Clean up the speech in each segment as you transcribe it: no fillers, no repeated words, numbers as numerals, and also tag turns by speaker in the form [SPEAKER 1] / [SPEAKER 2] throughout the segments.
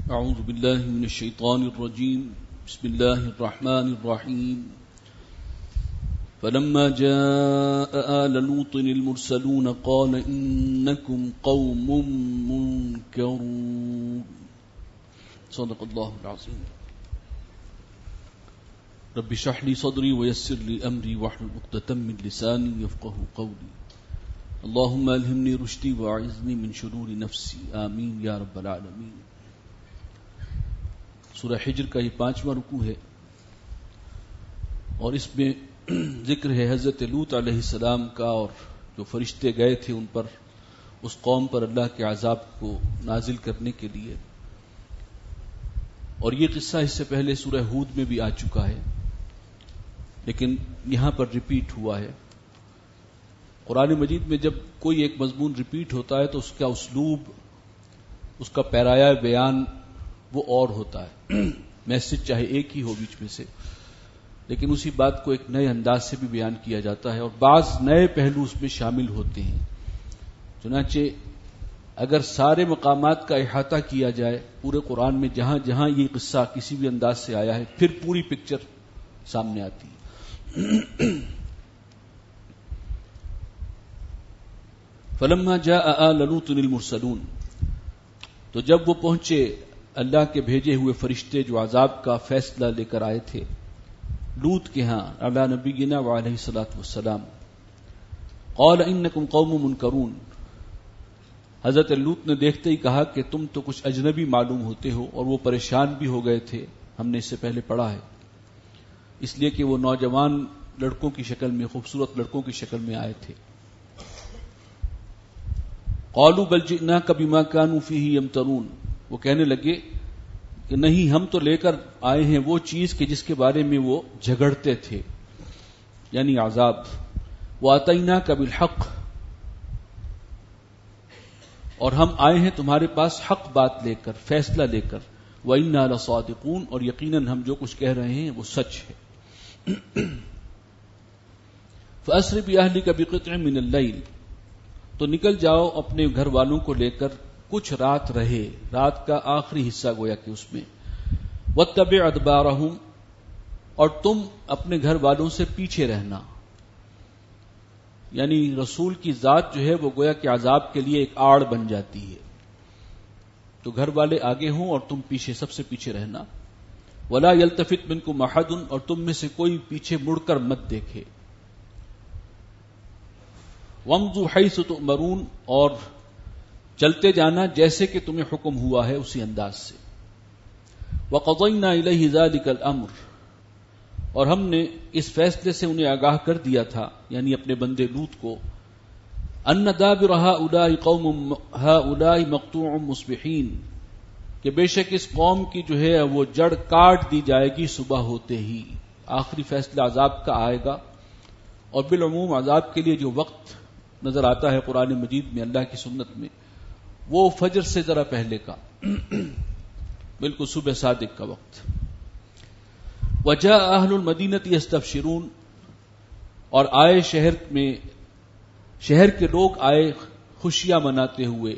[SPEAKER 1] اعوذ باللہ من الشیطان الرجیم بسم اللہ الرحمن الرحیم فلما جاء آل لوط المرسلون قال انکم قوم منکرون صدق اللہ العظیم رب اشرح لي صدری ويسر لي امری واحلل عقدۃ من لسانی یفقهوا قولی اللهم الہمنی رشدی واعذنی من شرور نفسی آمین یا رب العالمین۔ سورہ حجر کا یہ 5واں رکوع ہے اور اس میں ذکر ہے حضرت لوط علیہ السلام کا، اور جو فرشتے گئے تھے ان پر، اس قوم پر اللہ کے عذاب کو نازل کرنے کے لیے۔ اور یہ قصہ اس سے پہلے سورہ ہود میں بھی آ چکا ہے، لیکن یہاں پر ریپیٹ ہوا ہے۔ قرآن مجید میں جب کوئی ایک مضمون ریپیٹ ہوتا ہے تو اس کا اسلوب، اس کا پیرایا بیان وہ اور ہوتا ہے، میسج چاہے ایک ہی ہو بیچ میں سے، لیکن اسی بات کو ایک نئے انداز سے بھی بیان کیا جاتا ہے، اور بعض نئے پہلو اس میں شامل ہوتے ہیں۔ چنانچہ اگر سارے مقامات کا احاطہ کیا جائے پورے قرآن میں، جہاں جہاں یہ قصہ کسی بھی انداز سے آیا ہے، پھر پوری پکچر سامنے آتی ہے۔ فلما جاء آل لوط المرسلون، تو جب وہ پہنچے اللہ کے بھیجے ہوئے فرشتے جو عذاب کا فیصلہ لے کر آئے تھے لوط کے ہاں علی نبینا وعلیہ الصلوۃ والسلام، قال انکم قوم منکرون، حضرت لوط نے دیکھتے ہی کہا کہ تم تو کچھ اجنبی معلوم ہوتے ہو، اور وہ پریشان بھی ہو گئے تھے، ہم نے اس سے پہلے پڑھا ہے، اس لیے کہ وہ نوجوان لڑکوں کی شکل میں، خوبصورت لڑکوں کی شکل میں آئے تھے۔ قالوا بل جئناک بما كانوا فيه يمترون، وہ کہنے لگے کہ نہیں، ہم تو لے کر آئے ہیں وہ چیز کہ جس کے بارے میں وہ جھگڑتے تھے، یعنی عذاب۔ وَأَتَيْنَاكَ بِالْحَقِّ، اور ہم آئے ہیں تمہارے پاس حق بات لے کر، فیصلہ لے کر۔ وَإِنَّا لَصَادِقُونَ، اور یقیناً ہم جو کچھ کہہ رہے ہیں وہ سچ ہے۔ فَأَسْرِ بِأَهْلِكَ بِقِطْعٍ مِّنَ اللَّيْلِ، تو نکل جاؤ اپنے گھر والوں کو لے کر، کچھ رات رہے، رات کا آخری حصہ گویا کہ اس میں۔ وَاتَّبِعْ أَدْبَارَهُمْ، اور تم اپنے گھر والوں سے پیچھے رہنا، یعنی رسول کی ذات جو ہے وہ گویا کہ عذاب کے لیے ایک آڑ بن جاتی ہے، تو گھر والے آگے ہوں اور تم پیچھے، سب سے پیچھے رہنا۔ وَلَا يَلْتَفِتْ مِنْكُمْ أَحَدٌ، اور تم میں سے کوئی پیچھے مڑ کر مت دیکھے۔ وَامْضُوا حَيْثُ تُؤْمَرُونَ، اور چلتے جانا جیسے کہ تمہیں حکم ہوا ہے اسی انداز سے۔ وَقَضَيْنَا إِلَيْهِ ذَلِكَ الْأَمْرِ، اور ہم نے اس فیصلے سے انہیں آگاہ کر دیا تھا، یعنی اپنے بندے لوط کو، أَنَّ دَابِرَ هَؤُلَاءِ قَوْمٌ هَؤُلَاءِ مَقْطُوعٌ مُصْبِحِينَ، کہ بے شک اس قوم کی جو ہے وہ جڑ کاٹ دی جائے گی صبح ہوتے ہی۔ آخری فیصلہ عذاب کا آئے گا، اور بالعموم عذاب کے لیے جو وقت نظر آتا ہے قرآن مجید میں، اللہ کی سنت میں، وہ فجر سے ذرا پہلے کا، بالکل صبح صادق کا وقت۔ وجاء اہل المدینۃ یستبشرون، اور آئے شہر کے لوگ آئے خوشیاں مناتے ہوئے۔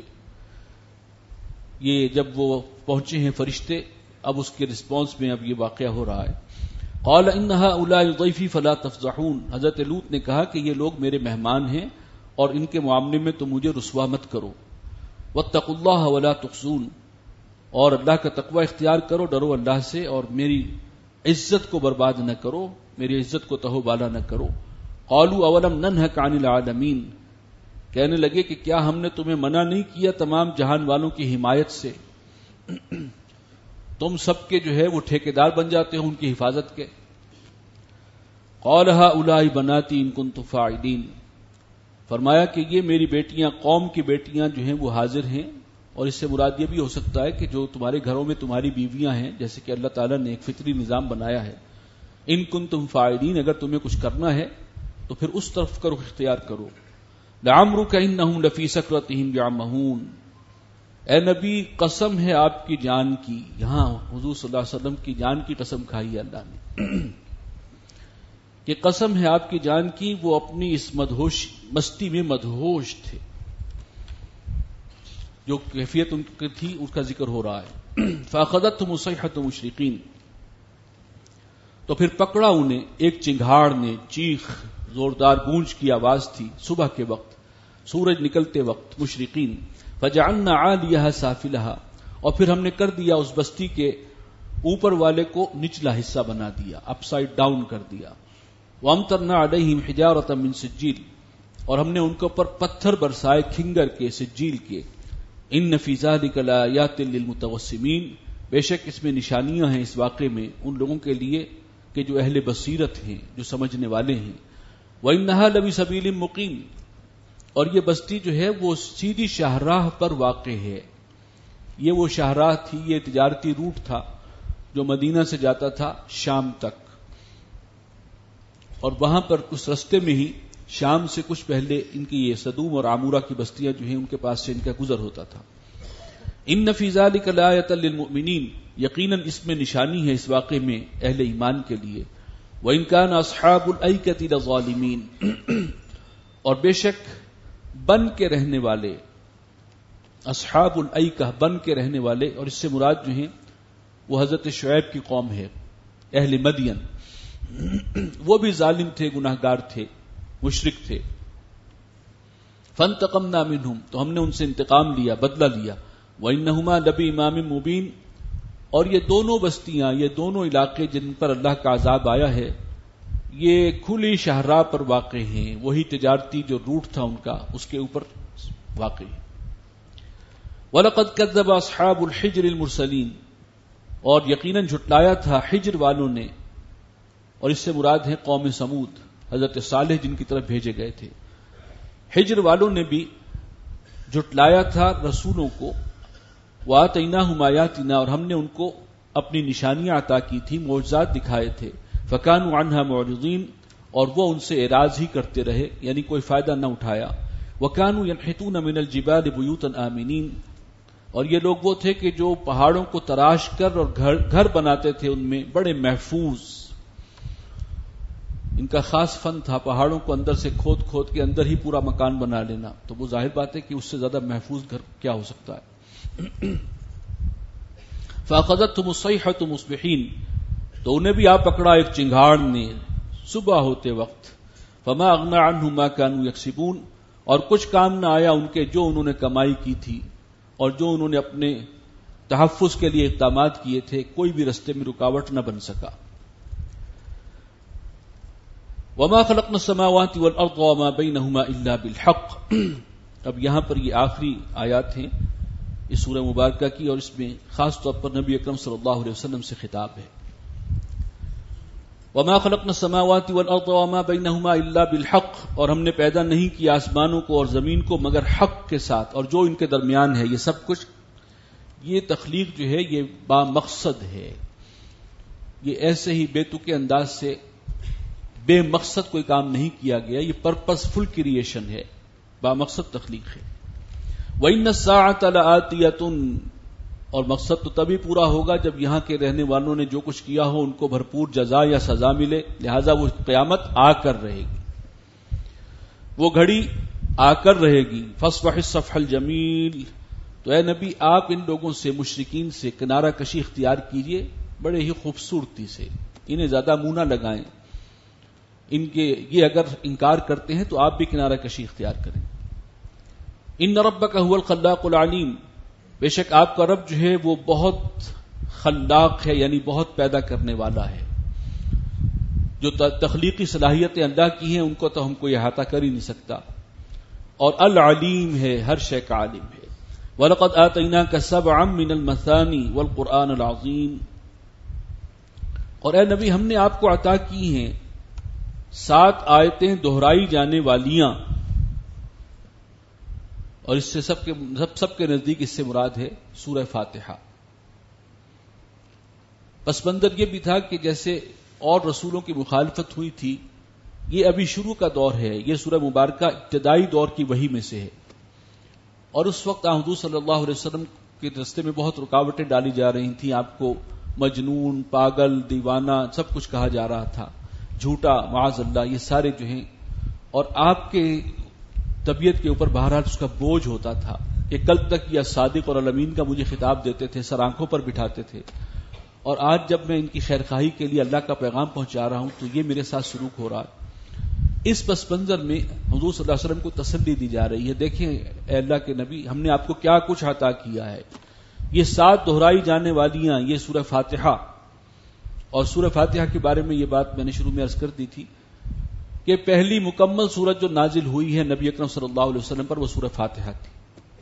[SPEAKER 1] یہ جب وہ پہنچے ہیں فرشتے، اب اس کے رسپانس میں اب یہ واقعہ ہو رہا ہے۔ قال ان هؤلاء ضیفی فلا تفضحون، حضرت لوط نے کہا کہ یہ لوگ میرے مہمان ہیں اور ان کے معاملے میں تم مجھے رسوا مت کرو۔ واتقوا اللہ ولا تخزون، اور اللہ کا تقوی اختیار کرو، ڈرو اللہ سے، اور میری عزت کو برباد نہ کرو، میری عزت کو تہو بالا نہ کرو۔ قالوا اولم ننهک عن العالمین، کہنے لگے کہ کیا ہم نے تمہیں منع نہیں کیا تمام جہان والوں کی حمایت سے؟ تم سب کے جو ہے وہ ٹھیکیدار بن جاتے ہو ان کی حفاظت کے۔ قال هؤلاء بناتی ان کنتم فاعلین، فرمایا کہ یہ میری بیٹیاں، قوم کی بیٹیاں جو ہیں وہ حاضر ہیں، اور اس سے مراد یہ بھی ہو سکتا ہے کہ جو تمہارے گھروں میں تمہاری بیویاں ہیں، جیسے کہ اللہ تعالیٰ نے ایک فطری نظام بنایا ہے، ان کنتم فاعلین، اگر تمہیں کچھ کرنا ہے تو پھر اس طرف کرو، اختیار کرو۔ لعمرک انہم لفی سکرتہم یعمہون، اے نبی قسم ہے آپ کی جان کی، یہاں حضور صلی اللہ علیہ وسلم کی جان کی قسم کھائی ہے اللہ نے، کہ قسم ہے آپ کی جان کی، وہ اپنی اس مستی میں مدہوش تھے۔ جو کیفیت ان کی تھی اس کا ذکر ہو رہا ہے. فاخذتهم الصیحة مشرقین، تو پھر پکڑا انہیں ایک چنگھاڑ نے، چیخ زوردار گونج کی آواز تھی صبح کے وقت، سورج نکلتے وقت. مشرقین فجعلنا عالیہا سافلہا، اور پھر ہم نے کر دیا اس بستی کے اوپر والے کو نچلا حصہ بنا دیا، اپ سائڈ ڈاؤن کر دیا. وامطرنا علیہم حجارۃ من سجیل، اور ہم نے ان کے اوپر پتھر برسائے کھنگر کے، سجیل کے. ان فی ذلک لآیات للمتوسمین، بے شک اس میں نشانیاں ہیں اس واقعے میں ان لوگوں کے لیے کہ جو اہل بصیرت ہیں، جو سمجھنے والے ہیں. وَإِنَّهَا لَبِسَبِيلٍ مُقِيمٍ، اور یہ بستی جو ہے وہ سیدھی شاہراہ پر واقع ہے. یہ وہ شاہراہ تھی، یہ تجارتی روٹ تھا جو مدینہ سے جاتا تھا شام تک، اور وہاں پر اس رستے میں ہی شام سے کچھ پہلے ان کی یہ صدوم اور عامورہ کی بستیاں جو ہیں ان کے پاس سے ان کا گزر ہوتا تھا. ان فی ذلک لآیۃ للمؤمنین، یقیناً اس میں نشانی ہے اس واقعے میں اہل ایمان کے لیے. وَإِن كَانَ أَصْحَابُ الْأَيْكَةِ لَظَالِمِينَ، اور بے شک بن کے رہنے والے، اصحاب الایکہ بن کے رہنے والے، اور اس سے مراد جو ہیں وہ حضرت شعیب کی قوم ہے، اہل مدین. وہ بھی ظالم تھے، گناہگار تھے، مشرک تھے. فانتقمنا منہم، تو ہم نے ان سے انتقام لیا، بدلہ لیا. وَإِنَّهُمَا لَبِإِمَامٍ مُبِينٍ، اور یہ دونوں بستیاں، یہ دونوں علاقے جن پر اللہ کا عذاب آیا ہے، یہ کھلی شاہراہ پر واقع ہیں. وہی تجارتی جو روٹ تھا ان کا، اس کے اوپر واقع ہے. وَلَقَدْ كَذَّبَ أَصْحَابُ الْحِجْرِ الْمُرْسَلِينَ، اور یقیناً جھٹلایا تھا حجر والوں نے، اور اس سے مراد ہے قوم سمود، حضرت صالح جن کی طرف بھیجے گئے تھے. حجر والوں نے بھی جھٹلایا تھا رسولوں کو. وَآتَيْنَاهُمْ آيَاتِنَا، اور ہم نے ان کو اپنی نشانیاں عطا کی تھی، معجزات دکھائے تھے. فَكَانُوا عَنْهَا مُعْرِضِينَ، اور وہ ان سے اعراض ہی کرتے رہے، یعنی کوئی فائدہ نہ اٹھایا. وَكَانُوا يَنْحِتُونَ مِنَ الْجِبَالِ بُيُوتًا آمِنِينَ، اور یہ لوگ وہ تھے کہ جو پہاڑوں کو تراش کر اور گھر بناتے تھے ان میں بڑے محفوظ. ان کا خاص فن تھا پہاڑوں کو اندر سے کھود کھود کے اندر ہی پورا مکان بنا لینا. تو وہ ظاہر بات ہے کہ اس سے زیادہ محفوظ گھر کیا ہو سکتا ہے. فَأَخَذَتْهُمُ الصَّيْحَةُ مُصْبِحِينَ، تو انہیں بھی آ پکڑا ایک چنگھاڑ نے صبح ہوتے وقت. فَمَا أَغْنَىٰ عَنْهُمْ مَا كَانُوا يَكْسِبُونَ، اور کچھ کام نہ آیا ان کے جو انہوں نے کمائی کی تھی اور جو انہوں نے اپنے تحفظ کے لیے اقدامات کیے تھے، کوئی بھی رستے میں رکاوٹ نہ بن سکا. وَمَا خَلَقْنَا السَّمَاوَاتِ وَالْأَرْضَ وَمَا بَيْنَهُمَا إِلَّا بِالْحَقِّ. اب یہاں پر یہ آخری آیات ہیں اس سورہ مبارکہ کی، اور اس میں خاص طور پر نبی اکرم صلی اللہ علیہ وسلم سے خطاب ہے. وَمَا خَلَقْنَا السَّمَاوَاتِ وَالْأَرْضَ وَمَا بَيْنَهُمَا إِلَّا بِالْحَقِّ، اور ہم نے پیدا نہیں کیا آسمانوں کو اور زمین کو مگر حق کے ساتھ، اور جو ان کے درمیان ہے یہ سب کچھ. یہ تخلیق جو ہے یہ با مقصد ہے، یہ ایسے ہی بے تکے انداز سے بے مقصد کوئی کام نہیں کیا گیا، یہ پرپس فل کریشن ہے، با مقصد تخلیق ہے. وَإِنَّ السَّاعَةَ لَآتِيَةٌ، اور مقصد تو تبھی پورا ہوگا جب یہاں کے رہنے والوں نے جو کچھ کیا ہو ان کو بھرپور جزا یا سزا ملے. لہذا وہ قیامت آ کر رہے گی، وہ گھڑی آ کر رہے گی. فَاصْفَحِ الصَّفْحَ الْجَمِيلَ، تو اے نبی آپ ان لوگوں سے، مشرکین سے کنارہ کشی اختیار کیجئے بڑے ہی خوبصورتی سے، انہیں زیادہ منہ نہ لگائیں. ان کے یہ اگر انکار کرتے ہیں تو آپ بھی کنارہ کشی اختیار کریں. ان ربک هو الخلاق العلیم، بے شک آپ کا رب جو ہے وہ بہت خلاق ہے، یعنی بہت پیدا کرنے والا ہے. جو تخلیقی صلاحیتیں اللہ کی ہیں ان کو تو ہم کو احاطہ کر ہی نہیں سکتا. اور العلیم ہے، ہر شے کا عالم ہے. وَلَقَدْ آتَيْنَاكَ سَبْعًا مِّنَ الْمَثَانِي وَالْقُرْآنَ الْعَظِيمِ، اور اے نبی ہم نے آپ کو عطا کی ہیں 7 آیتیں دہرائی جانے والیاں، اور اس سے سب کے نزدیک اس سے مراد ہے سورہ فاتحہ. پس منظر یہ بھی تھا کہ جیسے اور رسولوں کی مخالفت ہوئی تھی، یہ ابھی شروع کا دور ہے، یہ سورہ مبارکہ ابتدائی دور کی وحی میں سے ہے. اور اس وقت حضور صلی اللہ علیہ وسلم کے راستے میں بہت رکاوٹیں ڈالی جا رہی تھیں. آپ کو مجنون، پاگل، دیوانہ سب کچھ کہا جا رہا تھا، جھوٹا، معاذ اللہ، یہ سارے جو ہیں. اور آپ کے طبیعت کے اوپر بہرحال اس کا بوجھ ہوتا تھا کہ کل تک یہ صادق اور الامین کا مجھے خطاب دیتے تھے، سر آنکھوں پر بٹھاتے تھے، اور آج جب میں ان کی خیرخواہی کے لیے اللہ کا پیغام پہنچا رہا ہوں تو یہ میرے ساتھ سلوک ہو رہا ہے۔ اس پس منظر میں حضور صلی اللہ علیہ وسلم کو تسلی دی جا رہی ہے، دیکھیں اے اللہ کے نبی، ہم نے آپ کو کیا کچھ عطا کیا ہے۔ یہ 7 دہرائی جانے والیاں یہ سورہ فاتحہ، اور سورہ فاتحہ کے بارے میں یہ بات میں نے شروع میں عرض کر دی تھی کہ پہلی مکمل سورت جو نازل ہوئی ہے نبی اکرم صلی اللہ علیہ وسلم پر وہ سورہ فاتحہ تھی،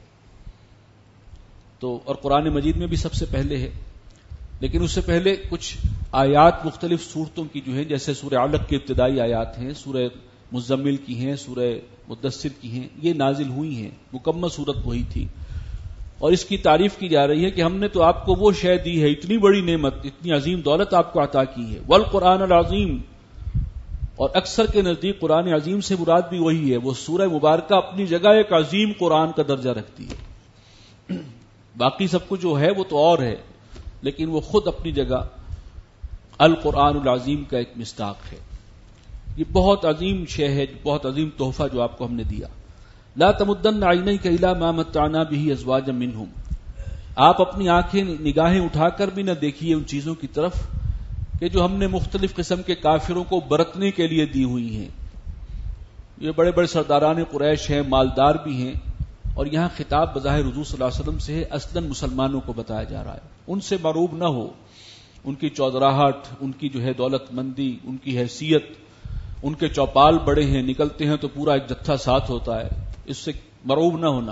[SPEAKER 1] تو اور قرآن مجید میں بھی سب سے پہلے ہے، لیکن اس سے پہلے کچھ آیات مختلف صورتوں کی جو ہیں، جیسے سورہ علق کی ابتدائی آیات ہیں، سورہ مزمل کی ہیں، سورہ مدثر کی ہیں، یہ نازل ہوئی ہیں، مکمل صورت وہی تھی، اور اس کی تعریف کی جا رہی ہے کہ ہم نے تو آپ کو وہ شے دی ہے، اتنی بڑی نعمت، اتنی عظیم دولت آپ کو عطا کی ہے، والقرآن العظیم، اور اکثر کے نزدیک قرآن عظیم سے مراد بھی وہی ہے، وہ سورہ مبارکہ اپنی جگہ ایک عظیم قرآن کا درجہ رکھتی ہے، باقی سب کچھ جو ہے وہ تو اور ہے، لیکن وہ خود اپنی جگہ القرآن العظیم کا ایک مصداق ہے۔ یہ بہت عظیم شے ہے، بہت عظیم تحفہ جو آپ کو ہم نے دیا۔ لا تمدن عینیک الی ما متعنا به ازواجا منهم، آپ اپنی آنکھیں نگاہیں اٹھا کر بھی نہ دیکھیے ان چیزوں کی طرف کہ جو ہم نے مختلف قسم کے کافروں کو برتنے کے لیے دی ہوئی ہیں۔ یہ بڑے بڑے سرداران قریش ہیں، مالدار بھی ہیں، اور یہاں خطاب بظاہر حضور صلی اللہ علیہ وسلم سے ہے، اصلاً مسلمانوں کو بتایا جا رہا ہے، ان سے مروب نہ ہو، ان کی چودراہٹ، ان کی جو ہے دولت مندی، ان کی حیثیت، ان کے چوپال بڑے ہیں، نکلتے ہیں تو پورا ایک جتھا ساتھ ہوتا ہے، اس سے مروب نہ ہونا۔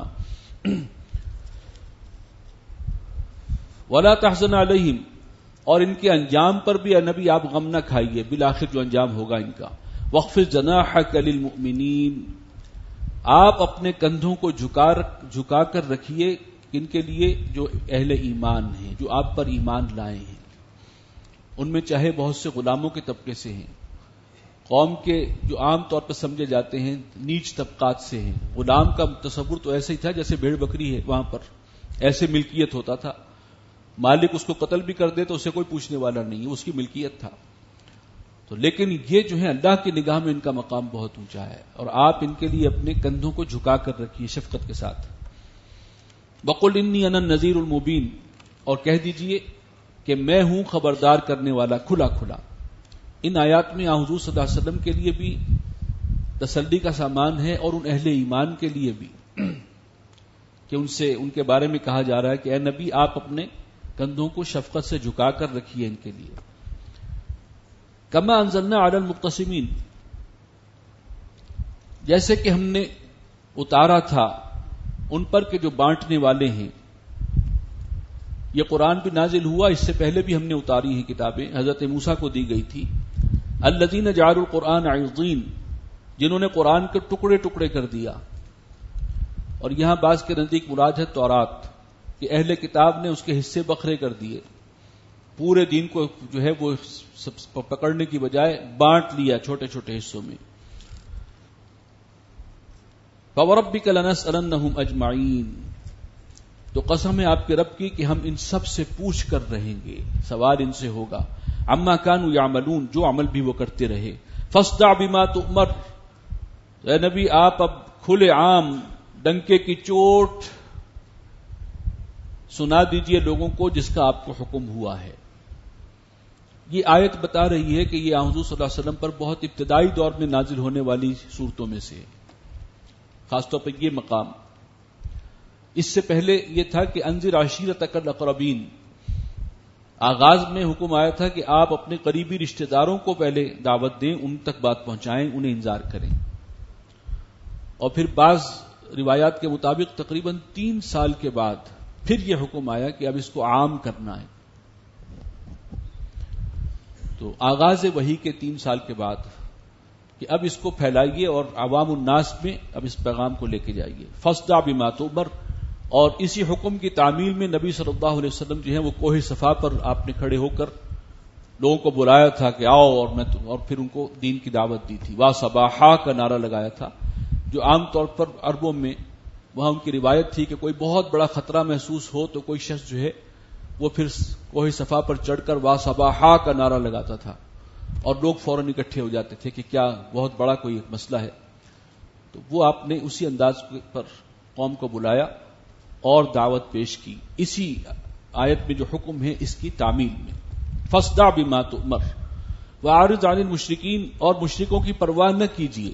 [SPEAKER 1] ولا تحزن علیہم، اور ان کے انجام پر بھی اے نبی آپ غم نہ کھائیے، بالآخر جو انجام ہوگا ان کا۔ واخفض جناحک للمؤمنین، آپ اپنے کندھوں کو جھکا کر رکھیے ان کے لیے جو اہل ایمان ہیں، جو آپ پر ایمان لائے ہیں، ان میں چاہے بہت سے غلاموں کے طبقے سے ہیں، قوم کے جو عام طور پر سمجھے جاتے ہیں نیچ طبقات سے ہیں۔ غلام کا تصور تو ایسے ہی تھا جیسے بھیڑ بکری ہے، وہاں پر ایسے ملکیت ہوتا تھا، مالک اس کو قتل بھی کر دے تو اسے کوئی پوچھنے والا نہیں ہے، اس کی ملکیت تھا۔ تو لیکن یہ جو ہے اللہ کی نگاہ میں ان کا مقام بہت اونچا ہے، اور آپ ان کے لیے اپنے کندھوں کو جھکا کر رکھیے شفقت کے ساتھ۔ وَقُلْ إِنِّي أَنَا النَّذِيرُ الْمُبِينُ، اور کہہ دیجئے کہ میں ہوں خبردار کرنے والا کھلا کھلا۔ ان آیات میں حضور صلی اللہ علیہ وسلم کے لیے بھی تسلی کا سامان ہے، اور ان اہل ایمان کے لیے بھی کہ ان کے بارے میں کہا جا رہا ہے کہ اے نبی آپ اپنے کندھوں کو شفقت سے جھکا کر رکھیے ان کے لیے۔ کما انزلنا علی المقتسمین، جیسے کہ ہم نے اتارا تھا ان پر کہ جو بانٹنے والے ہیں۔ یہ قرآن بھی نازل ہوا، اس سے پہلے بھی ہم نے اتاری ہیں کتابیں، حضرت موسیٰ کو دی گئی تھی۔ الذین جعلوا القرآن عضین، جنہوں نے قرآن کے ٹکڑے ٹکڑے کر دیا، اور یہاں بعض کے نزدیک مراد ہے تورات، کہ اہل کتاب نے اس کے حصے بکھرے کر دیے، پورے دین کو جو ہے وہ پکڑنے کی بجائے بانٹ لیا چھوٹے چھوٹے حصوں میں۔ فَوَرَبِّكَ لَنَسْأَلَنَّهُمْ أَجْمَعِينَ، تو قسم ہے آپ کے رب کی کہ ہم ان سب سے پوچھ کر رہیں گے، سوال ان سے ہوگا۔ عَمَّا كَانُوا يَعْمَلُونَ، جو عمل بھی وہ کرتے رہے۔ فَاصْدَعْ بِمَا تُؤْمَرُ، اے نبی آپ اب کھلے عام ڈنکے کی چوٹ سنا دیجئے لوگوں کو جس کا آپ کو حکم ہوا ہے۔ یہ آیت بتا رہی ہے کہ یہ حضور صلی اللہ علیہ وسلم پر بہت ابتدائی دور میں نازل ہونے والی صورتوں میں سے، خاص طور پر یہ مقام۔ اس سے پہلے یہ تھا کہ انذر عشیرتک الاقربین، آغاز میں حکم آیا تھا کہ آپ اپنے قریبی رشتہ داروں کو پہلے دعوت دیں، ان تک بات پہنچائیں، انہیں انذار کریں، اور پھر بعض روایات کے مطابق تقریباً 3 سال کے بعد پھر یہ حکم آیا کہ اب اس کو عام کرنا ہے۔ تو آغاز وحی کے 3 سال کے بعد کہ اب اس کو پھیلائیے اور عوام الناس میں اب اس پیغام کو لے کے جائیے۔ فاصدع بما تؤمر، اور اسی حکم کی تعمیل میں نبی صلی اللہ علیہ وسلم جو ہے وہ کوہ صفا پر آپ نے کھڑے ہو کر لوگوں کو بلایا تھا کہ آؤ، اور پھر ان کو دین کی دعوت دی تھی۔ وا صباحا کا نعرہ لگایا تھا، جو عام طور پر عربوں میں وہاں ان کی روایت تھی کہ کوئی بہت بڑا خطرہ محسوس ہو تو کوئی شخص جو ہے وہ پھر کوہ صفا پر چڑھ کر وا صباحا کا نعرہ لگاتا تھا، اور لوگ فوراً اکٹھے ہو جاتے تھے کہ کیا بہت بڑا کوئی ایک مسئلہ ہے۔ تو وہ آپ نے اسی انداز پر قوم کو بلایا، اور دعوت پیش کی اسی آیت میں جو حکم ہے اس کی تعمیل میں. فاصدع بما تؤمر واعرض عن المشرکین، اور مشرکوں کی پرواہ نہ کیجیے.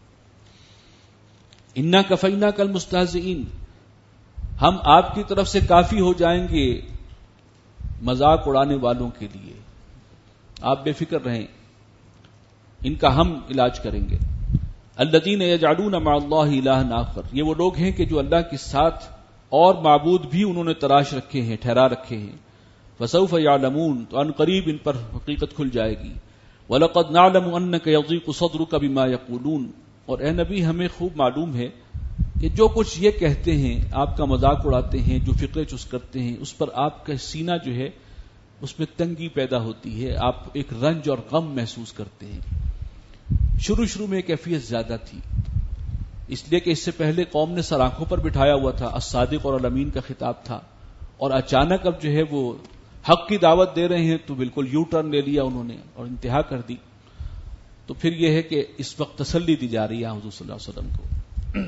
[SPEAKER 1] انا کفیناک المستہزئین، ہم آپ کی طرف سے کافی ہو جائیں گے مذاق اڑانے والوں کے لیے، آپ بے فکر رہیں، ان کا ہم علاج کریں گے. الذین یجعلون مع اللہ الہا آخر، یہ وہ لوگ ہیں کہ جو اللہ کے ساتھ اور معبود بھی انہوں نے تراش رکھے ہیں، ٹھہرا رکھے ہیں. فسوف یعلمون، تو ان قریب ان پر حقیقت کھل جائے گی. وَلَقَدْ نَعْلَمُ أَنَّكَ يَضِيقُ صَدْرُكَ بِمَا يَقُولُونَ، اور اے نبی ہمیں خوب معلوم ہے کہ جو کچھ یہ کہتے ہیں، آپ کا مذاق اڑاتے ہیں، جو فقرے چست کرتے ہیں، اس پر آپ کا سینہ جو ہے اس میں تنگی پیدا ہوتی ہے، آپ ایک رنج اور غم محسوس کرتے ہیں. شروع میں کیفیت زیادہ تھی، اس لیے کہ اس سے پہلے قوم نے سر آنکھوں پر بٹھایا ہوا تھا، الصادق اور الامین کا خطاب تھا، اور اچانک اب جو ہے وہ حق کی دعوت دے رہے ہیں تو بالکل یو ٹرن لے لیا انہوں نے اور انتہا کر دی. تو پھر یہ ہے کہ اس وقت تسلی دی جا رہی ہے حضور صلی اللہ علیہ وسلم کو.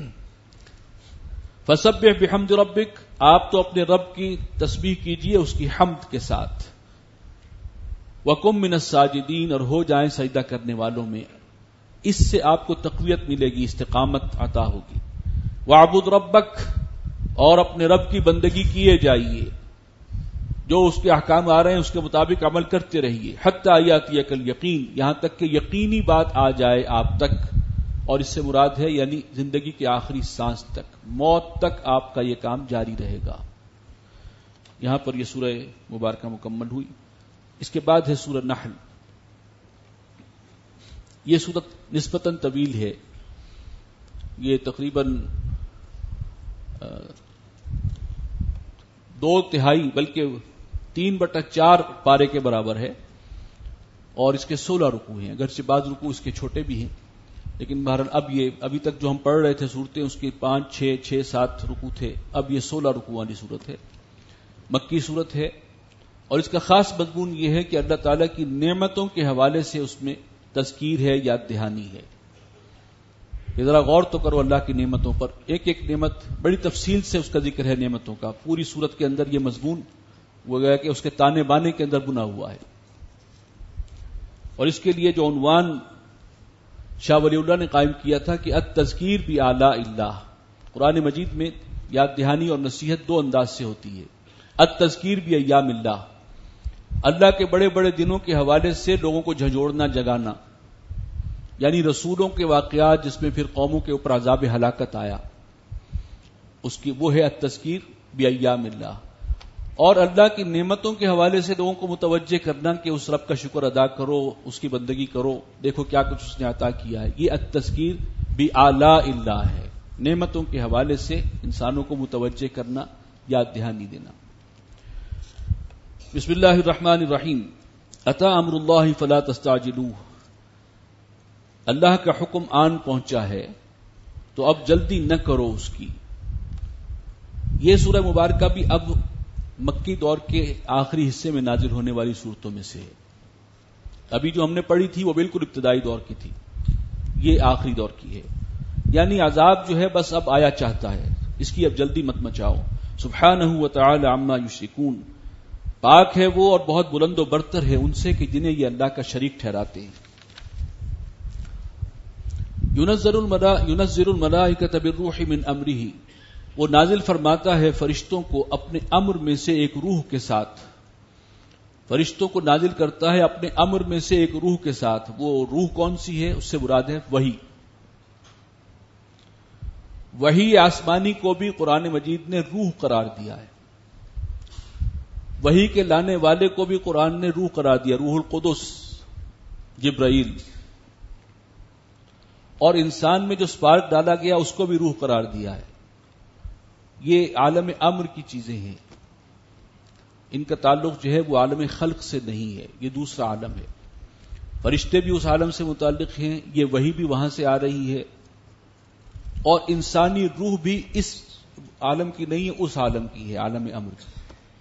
[SPEAKER 1] فسبح بحمد ربک، آپ تو اپنے رب کی تسبیح کیجئے اس کی حمد کے ساتھ. وکم من الساجدین، اور ہو جائیں سجدہ کرنے والوں میں، اس سے آپ کو تقویت ملے گی، استقامت عطا ہوگی. وعبد ربک، اور اپنے رب کی بندگی کیے جائیے، جو اس کے احکام آ رہے ہیں اس کے مطابق عمل کرتے رہیے. حتی یاتیک الیقین، یہاں تک کہ یقینی بات آ جائے آپ تک، اور اس سے مراد ہے یعنی زندگی کے آخری سانس تک، موت تک آپ کا یہ کام جاری رہے گا. یہاں پر یہ سورہ مبارکہ مکمل ہوئی. اس کے بعد ہے سورہ نحل. یہ سورت نسبتاً طویل ہے، یہ تقریباً 2/3 بلکہ 3/4 پارے کے برابر ہے، اور اس کے 16 رکوع ہیں، اگرچہ بعض رکوع اس کے چھوٹے بھی ہیں، لیکن بہرحال ابھی تک جو ہم پڑھ رہے تھے صورتیں اس کے 5 6 7 رکوع تھے، اب یہ 16 رکوع والی صورت ہے. مکی صورت ہے، اور اس کا خاص مضمون یہ ہے کہ اللہ تعالیٰ کی نعمتوں کے حوالے سے اس میں تذکیر ہے، یاد دہانی ہے. کہ ذرا غور تو کرو اللہ کی نعمتوں پر، ایک ایک نعمت بڑی تفصیل سے اس کا ذکر ہے نعمتوں کا. پوری صورت کے اندر یہ مضمون وہ گیا کہ اس کے تانے بانے کے اندر بنا ہوا ہے. اور اس کے لیے جو عنوان شاہ ولی اللہ نے قائم کیا تھا کہ التذکیر بآلاء اللہ، قرآن مجید میں یاد دہانی اور نصیحت 2 انداز سے ہوتی ہے. التذکیر بایام اللہ، اللہ کے بڑے بڑے دنوں کے حوالے سے لوگوں کو جھنجھوڑنا، جگانا، یعنی رسولوں کے واقعات جس میں پھر قوموں کے اوپر عذاب ہلاکت آیا، اس کی وہ ہے التذکیر بایام اللہ. اور اللہ کی نعمتوں کے حوالے سے لوگوں کو متوجہ کرنا کہ اس رب کا شکر ادا کرو، اس کی بندگی کرو، دیکھو کیا کچھ اس نے عطا کیا ہے. یہ التذکیر بآلاء اللہ ہے، نعمتوں کے حوالے سے انسانوں کو متوجہ کرنا، یاد دہانی دینا. بسم اللہ الرحمن الرحیم. اتی امر اللہ فلا تستعجلوہ، اللہ کا حکم آن پہنچا ہے تو اب جلدی نہ کرو اس کی. یہ سورہ مبارکہ بھی اب مکی دور کے آخری حصے میں نازل ہونے والی صورتوں میں سے ہے. ابھی جو ہم نے پڑھی تھی وہ بالکل ابتدائی دور کی تھی، یہ آخری دور کی ہے. یعنی عذاب جو ہے بس اب آیا چاہتا ہے، اس کی اب جلدی مت مچاؤ. سبحانہ وتعالی عما یشرکون، پاک ہے وہ اور بہت بلند و برتر ہے ان سے کہ جنہیں یہ اللہ کا شریک ٹھہراتے ہیں. ينزل الملائکۃ بالروح من امرہ، وہ نازل فرماتا ہے فرشتوں کو اپنے امر میں سے ایک روح کے ساتھ. فرشتوں کو نازل کرتا ہے اپنے امر میں سے ایک روح کے ساتھ. وہ روح کون سی ہے؟ اس سے مراد ہے وحی. وحی آسمانی کو بھی قرآن مجید نے روح قرار دیا ہے. وحی کے لانے والے کو بھی قرآن نے روح قرار دیا، روح القدس جبرائیل. اور انسان میں جو سپارک ڈالا گیا اس کو بھی روح قرار دیا ہے. یہ عالم امر کی چیزیں ہیں، ان کا تعلق جو ہے وہ عالم خلق سے نہیں ہے، یہ دوسرا عالم ہے. فرشتے بھی اس عالم سے متعلق ہیں، یہ وحی بھی وہاں سے آ رہی ہے، اور انسانی روح بھی اس عالم کی نہیں ہے، اس عالم کی ہے، عالم امر کی.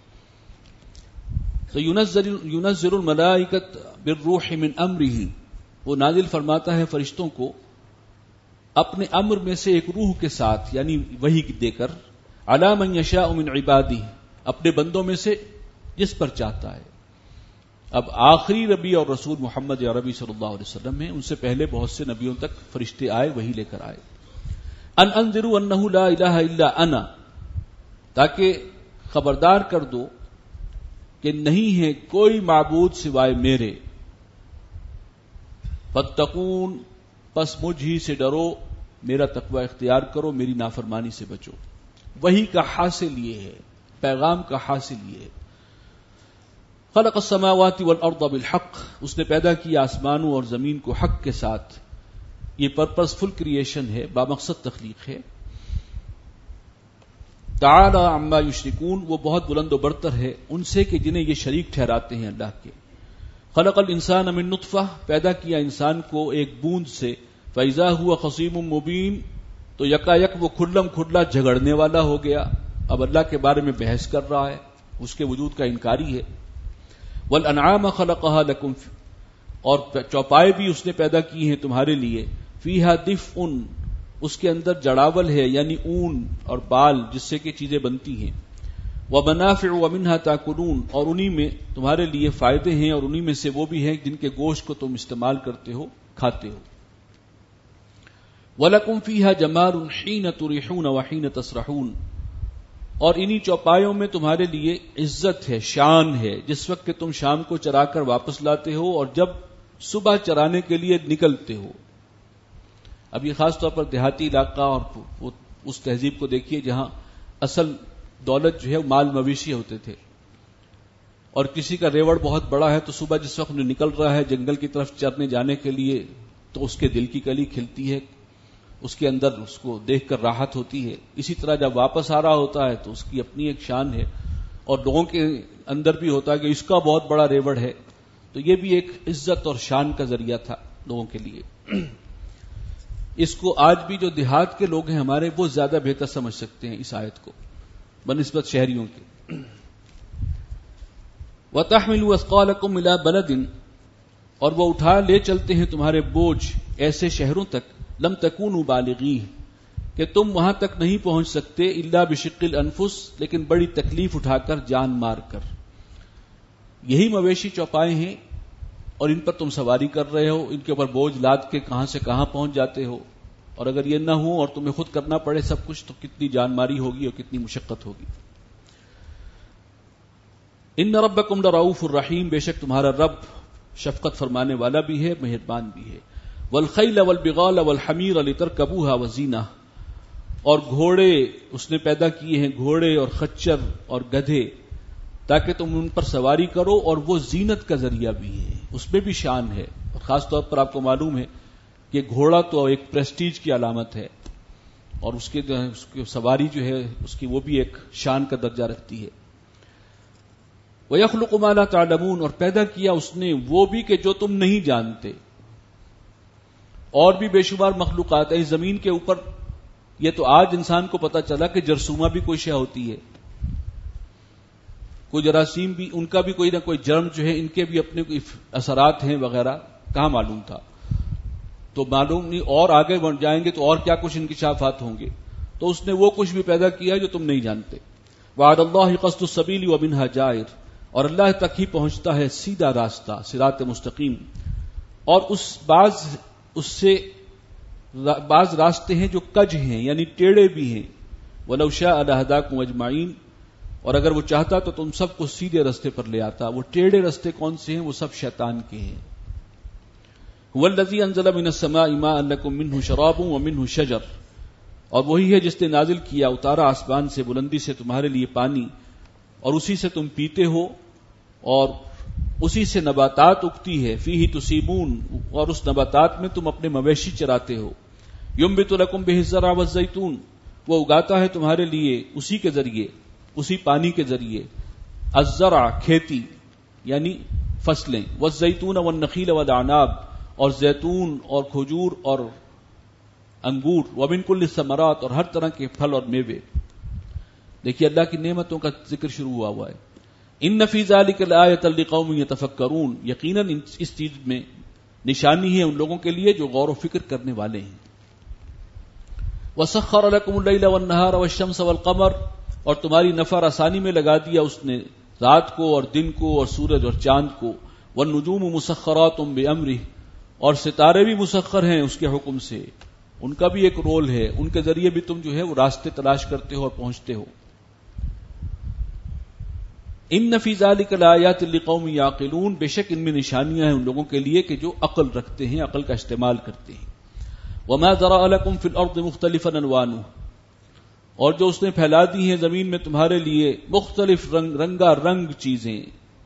[SPEAKER 1] تو ينزل الملائکۃ بالروح من امرہ، وہ نازل فرماتا ہے فرشتوں کو اپنے امر میں سے ایک روح کے ساتھ، یعنی وحی دے کر، علی من یشاء من عبادہ، اپنے بندوں میں سے جس پر چاہتا ہے. اب آخری نبی اور رسول محمد عربی صلی اللہ علیہ وسلم ہیں، ان سے پہلے بہت سے نبیوں تک فرشتے آئے، وہی لے کر آئے. ان انذروا انہ لا الہ الا انا، تاکہ خبردار کر دو کہ نہیں ہے کوئی معبود سوائے میرے. فاتقون، پس مجھ ہی سے ڈرو، میرا تقوی اختیار کرو، میری نافرمانی سے بچو. وہی کا حاصل یہ ہے، پیغام کا حاصل یہ ہے. خلق السماوات والارض بالحق، اس نے پیدا کیا آسمانوں اور زمین کو حق کے ساتھ. یہ پرپسفل کریشن ہے، بامقصد تخلیق ہے. تعالی عما یشرکون، وہ بہت بلند و برتر ہے ان سے کہ جنہیں یہ شریک ٹھہراتے ہیں اللہ کے. خلق الانسان من نطفہ، پیدا کیا انسان کو ایک بوند سے. فاذا هو خصیم مبین، تو یکایک وہ کھلم کھلا جھگڑنے والا ہو گیا. اب اللہ کے بارے میں بحث کر رہا ہے، اس کے وجود کا انکاری ہے. والانعام خلقها لکم، اور چوپائے بھی اس نے پیدا کی ہیں تمہارے لیے. فیہا دفء، اس کے اندر جڑاول ہے، یعنی اون اور بال جس سے کہ چیزیں بنتی ہیں. ومنافع ومنها تاکلون، اور انہی میں تمہارے لیے فائدے ہیں اور انہی میں سے وہ بھی ہیں جن کے گوشت کو تم استعمال کرتے ہو، کھاتے ہو. وَلَكُمْ فِيهَا جَمَالٌ حِينَ تُرِيحُونَ وَحِينَ تَسْرَحُونَ، اور انہی چوپایوں میں تمہارے لیے عزت ہے، شان ہے، جس وقت کہ تم شام کو چرا کر واپس لاتے ہو اور جب صبح چرانے کے لیے نکلتے ہو. اب یہ خاص طور پر دیہاتی علاقہ اور اس تہذیب کو دیکھیے جہاں اصل دولت جو ہے مال مویشی ہوتے تھے، اور کسی کا ریوڑ بہت بڑا ہے تو صبح جس وقت نکل رہا ہے جنگل کی طرف چرنے جانے کے لیے تو اس کے دل کی کلی کھلتی ہے، اس کے اندر اس کو دیکھ کر راحت ہوتی ہے. اسی طرح جب واپس آ رہا ہوتا ہے تو اس کی اپنی ایک شان ہے، اور لوگوں کے اندر بھی ہوتا ہے کہ اس کا بہت بڑا ریوڑ ہے. تو یہ بھی ایک عزت اور شان کا ذریعہ تھا لوگوں کے لیے. اس کو آج بھی جو دیہات کے لوگ ہیں ہمارے، وہ زیادہ بہتر سمجھ سکتے ہیں اس آیت کو بنسبت شہریوں کے. وَتَحْمِلُوا أَثْقَالَكُمْ إِلَى بَلَدٍ، اور وہ اٹھا لے چلتے ہیں تمہارے بوجھ ایسے شہروں تک. لم تکونوا بالغیہ، کہ تم وہاں تک نہیں پہنچ سکتے. الا بشق الانفس، لیکن بڑی تکلیف اٹھا کر، جان مار کر. یہی مویشی چوپائے ہیں اور ان پر تم سواری کر رہے ہو، ان کے اوپر بوجھ لاد کے کہاں سے کہاں پہنچ جاتے ہو. اور اگر یہ نہ ہو اور تمہیں خود کرنا پڑے سب کچھ، تو کتنی جان ماری ہوگی اور کتنی مشقت ہوگی. ان ربکم لرؤوف الرحیم، بے شک تمہارا رب شفقت فرمانے والا بھی ہے، مہربان بھی ہے. والخیل والبغال والحمیر لترکبوها وزینہ، اور گھوڑے اس نے پیدا کیے ہیں، گھوڑے اور خچر اور گدھے، تاکہ تم ان پر سواری کرو، اور وہ زینت کا ذریعہ بھی ہے، اس میں بھی شان ہے. اور خاص طور پر آپ کو معلوم ہے کہ گھوڑا تو ایک پریسٹیج کی علامت ہے، اور اس کی سواری جو ہے اس کی وہ بھی ایک شان کا درجہ رکھتی ہے. وَيَخْلُقُ مَا لَا تَعْلَمُونَ، اور پیدا کیا اس نے وہ بھی کہ جو تم نہیں جانتے. اور بھی بے شمار مخلوقات ہیں زمین کے اوپر. یہ تو آج انسان کو پتا چلا کہ جرثومہ بھی کوئی شے ہوتی ہے، کوئی جراثیم بھی، ان کا بھی کوئی نہ کوئی جرم جو ہے، ان کے بھی اپنے کوئی اثرات ہیں وغیرہ. کہاں معلوم تھا؟ تو معلوم نہیں، اور آگے بڑھ جائیں گے تو اور کیا کچھ انکشافات ہوں گے. تو اس نے وہ کچھ بھی پیدا کیا جو تم نہیں جانتے. وعد اللہ قصد السبیل ومنہا جائر، اور اللہ تک ہی پہنچتا ہے سیدھا راستہ، صراط مستقیم. اور اس سے بعض راستے ہیں جو کج ہیں، یعنی ٹیڑے بھی ہیں. وَلَوْ شَاءَ لَهَدَاكُمْ أَجْمَعِينَ، اور اگر وہ چاہتا تو تم سب کو سیدھے راستے پر لے آتا. وہ ٹیڑے راستے کون سے ہیں؟ وہ سب شیطان کے ہیں. هُوَ الَّذِي أَنزَلَ مِنَ السَّمَاءِ مَاءً لَكُم مِّنْهُ شَرَابٌ وَمِنْهُ شَجَرٌ، اور وہی ہے جس نے نازل کیا، اتارا آسمان سے بلندی سے تمہارے لیے پانی، اور اسی سے تم پیتے ہو، اور اسی سے نباتات اگتی ہے. فیہ تسیمون، اور اس نباتات میں تم اپنے مویشی چراتے ہو. ینبت لکم بہ الزرع والزیتون، وہ اگاتا ہے تمہارے لیے اسی کے ذریعے، اسی پانی کے ذریعے. الزرع کھیتی یعنی فصلیں، والزیتون والنخیل والاعناب، اور زیتون اور کھجور اور انگور. ومن کل الثمرات، اور ہر طرح کے پھل اور میوے. دیکھیے اللہ کی نعمتوں کا ذکر شروع ہوا ہے. ان فی ذلک لآیۃ لقوم یتفکرون، یقیناً اس چیز میں نشانی ہے ان لوگوں کے لیے جو غور و فکر کرنے والے ہیں. وسخر لکم اللیل والنہار والشمس والقمر، اور تمہاری نفع رسانی میں لگا دیا اس نے رات کو اور دن کو اور سورج اور چاند کو، والنجوم مسخرات بامرہ، اور ستارے بھی مسخر ہیں اس کے حکم سے، ان کا بھی ایک رول ہے، ان کے ذریعے بھی تم جو ہے وہ راستے تلاش کرتے ہو اور پہنچتے ہو۔ ان فی ذلک لآیات لقوم یعقلون، بے شک ان میں نشانیاں ہیں ان لوگوں کے لیے کہ جو عقل رکھتے ہیں، عقل کا استعمال کرتے ہیں۔ وما ذرأ لکم فی الارض مختلفا الوانہ، اور جو اس نے پھیلا دی ہیں زمین میں تمہارے لیے مختلف رنگا رنگ چیزیں۔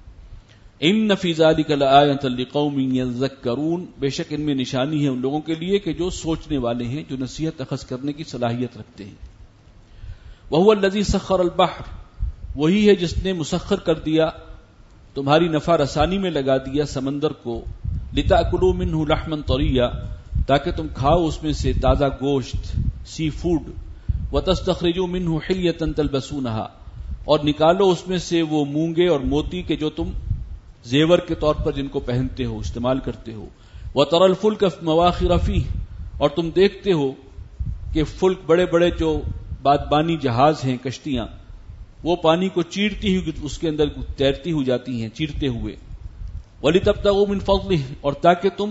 [SPEAKER 1] ان فی ذلک لآیۃ لقوم یذکرون، بے شک ان میں نشانی ہے ان لوگوں کے لیے کہ جو سوچنے والے ہیں، جو نصیحت اخذ کرنے کی صلاحیت رکھتے ہیں۔ وہو الذی سخر البحر، وہی ہے جس نے مسخر کر دیا، تمہاری نفع رسانی میں لگا دیا سمندر کو، لتأکلوا منہ لحما طریا، تاکہ تم کھاؤ اس میں سے تازہ گوشت، سی فوڈ، وتستخرجوا منہ حلیۃ تلبسونہا، اور نکالو اس میں سے وہ مونگے اور موتی کے جو تم زیور کے طور پر جن کو پہنتے ہو، استعمال کرتے ہو۔ وترى الفلک مواخر فیہ، اور تم دیکھتے ہو کہ فلک بڑے بڑے جو بادبانی جہاز ہیں، کشتیاں، وہ پانی کو چیرتی ہوئی اس کے اندر تیرتی ہو جاتی ہیں، چیرتے ہوئے۔ وَلِتَبْتَغُوا مِنْ فَضْلِهِ، اور تاکہ تم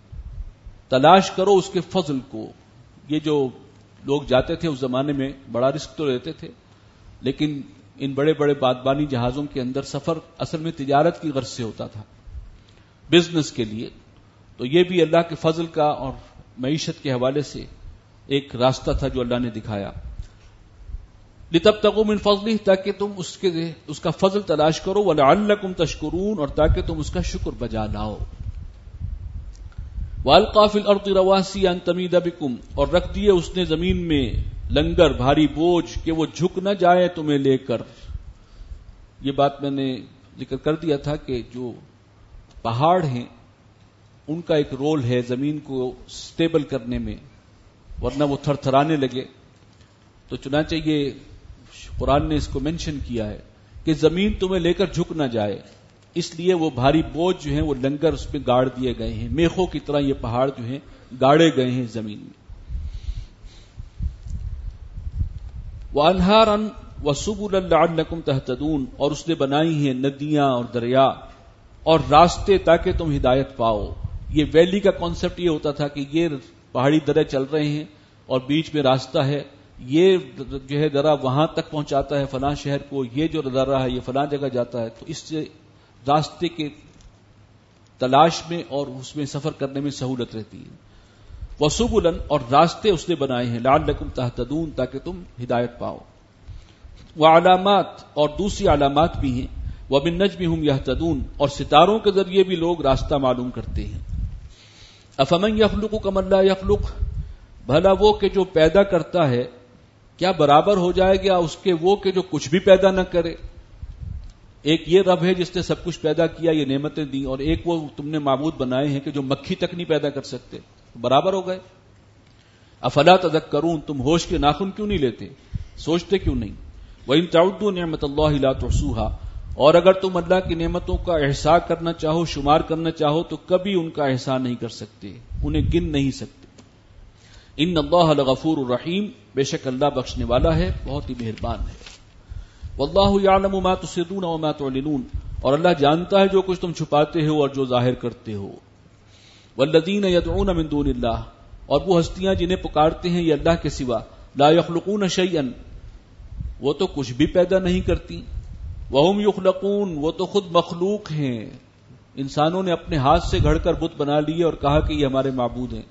[SPEAKER 1] تلاش کرو اس کے فضل کو۔ یہ جو لوگ جاتے تھے اس زمانے میں بڑا رسک تو لیتے تھے، لیکن ان بڑے بڑے بادبانی جہازوں کے اندر سفر اصل میں تجارت کی غرض سے ہوتا تھا، بزنس کے لیے۔ تو یہ بھی اللہ کے فضل کا اور معیشت کے حوالے سے ایک راستہ تھا جو اللہ نے دکھایا۔ لِتَبْتَغُوا مِنْ فَضْلِهِ، تاکہ تم اس کا فضل تلاش کرو، وَلَعَلَّكُمْ تَشْكُرُونَ، اور تاکہ تم اس کا شکر بجا لاؤ۔ وَأَلْقَى فِي الْأَرْضِ رَوَاسِيَ أَن تَمِيدَ بِكُمْ، اور رکھ دیے اس نے زمین میں لنگر، بھاری بوجھ، کہ وہ جھک نہ جائے تمہیں لے کر۔ یہ بات میں نے ذکر کر دیا تھا کہ جو پہاڑ ہیں ان کا ایک رول ہے زمین کو سٹیبل کرنے میں، ورنہ وہ تھر تھرانے لگے۔ تو چنانچہ یہ قرآن نے اس کو مینشن کیا ہے کہ زمین تمہیں لے کر جھک نہ جائے، اس لیے وہ بھاری بوجھ جو ہیں وہ لنگر اس میں گاڑ دیے گئے ہیں، میخوں کی طرح یہ پہاڑ جو ہیں گاڑے گئے ہیں زمین میں۔ وَأَنْهَارًا وَسُبُلًا لَعَلَّكُمْ تَهْتَدُونَ، اور اس نے بنائی ہیں ندیاں اور دریا اور راستے تاکہ تم ہدایت پاؤ۔ یہ ویلی کا کانسیپٹ یہ ہوتا تھا کہ یہ پہاڑی درے چل رہے ہیں اور بیچ میں راستہ ہے، یہ جو ہے درہ وہاں تک پہنچاتا ہے فلاں شہر کو، یہ جو درہ ہے یہ فلاں جگہ جاتا ہے، تو اس سے راستے کے تلاش میں اور اس میں سفر کرنے میں سہولت رہتی ہے۔ وَسُبُلًا، اور راستے اس نے بنائے ہیں، لَعَلَّكُمْ تَهْتَدُونَ، تاکہ تم ہدایت پاؤ۔ وَعَلَامَات، اور دوسری علامات بھی ہیں، وَبِالنَّجْمِ هُمْ يَهْتَدُونَ، اور ستاروں کے ذریعے بھی لوگ راستہ معلوم کرتے ہیں۔ أَفَمَنْ يَخْلُقُ كَمَنْ لَا يَخْلُقُ، بھلا وہ کہ جو پیدا کرتا ہے کیا برابر ہو جائے گا اس کے وہ کہ جو کچھ بھی پیدا نہ کرے؟ ایک یہ رب ہے جس نے سب کچھ پیدا کیا، یہ نعمتیں دی، اور ایک وہ تم نے معبود بنائے ہیں کہ جو مکھی تک نہیں پیدا کر سکتے، برابر ہو گئے؟ افلا تذکرون، تم ہوش کے ناخن کیوں نہیں لیتے، سوچتے کیوں نہیں؟ وَإِن تَعُدُّوا نِعْمَةَ اللَّهِ لَا تُحْصُوهَا، اور اگر تم اللہ کی نعمتوں کا احصاء کرنا چاہو، شمار کرنا چاہو، تو کبھی ان کا احصاء نہیں کر سکتے، انہیں گن نہیں سکتے۔ ان اللہ لغفور الرحیم، بے شک اللہ بخشنے والا ہے، بہت ہی مہربان ہے۔ واللہ یعلم ما تسرون وما تعلنون، اور اللہ جانتا ہے جو کچھ تم چھپاتے ہو اور جو ظاہر کرتے ہو۔ والذین یدعون من دون اللہ، اور وہ ہستیاں جنہیں پکارتے ہیں یہ اللہ کے سوا، لا یخلقون شیئا، وہ تو کچھ بھی پیدا نہیں کرتی، وہم یخلقون، وہ تو خود مخلوق ہیں، انسانوں نے اپنے ہاتھ سے گھڑ کر بت بنا لیے اور کہا کہ یہ ہمارے معبود ہیں۔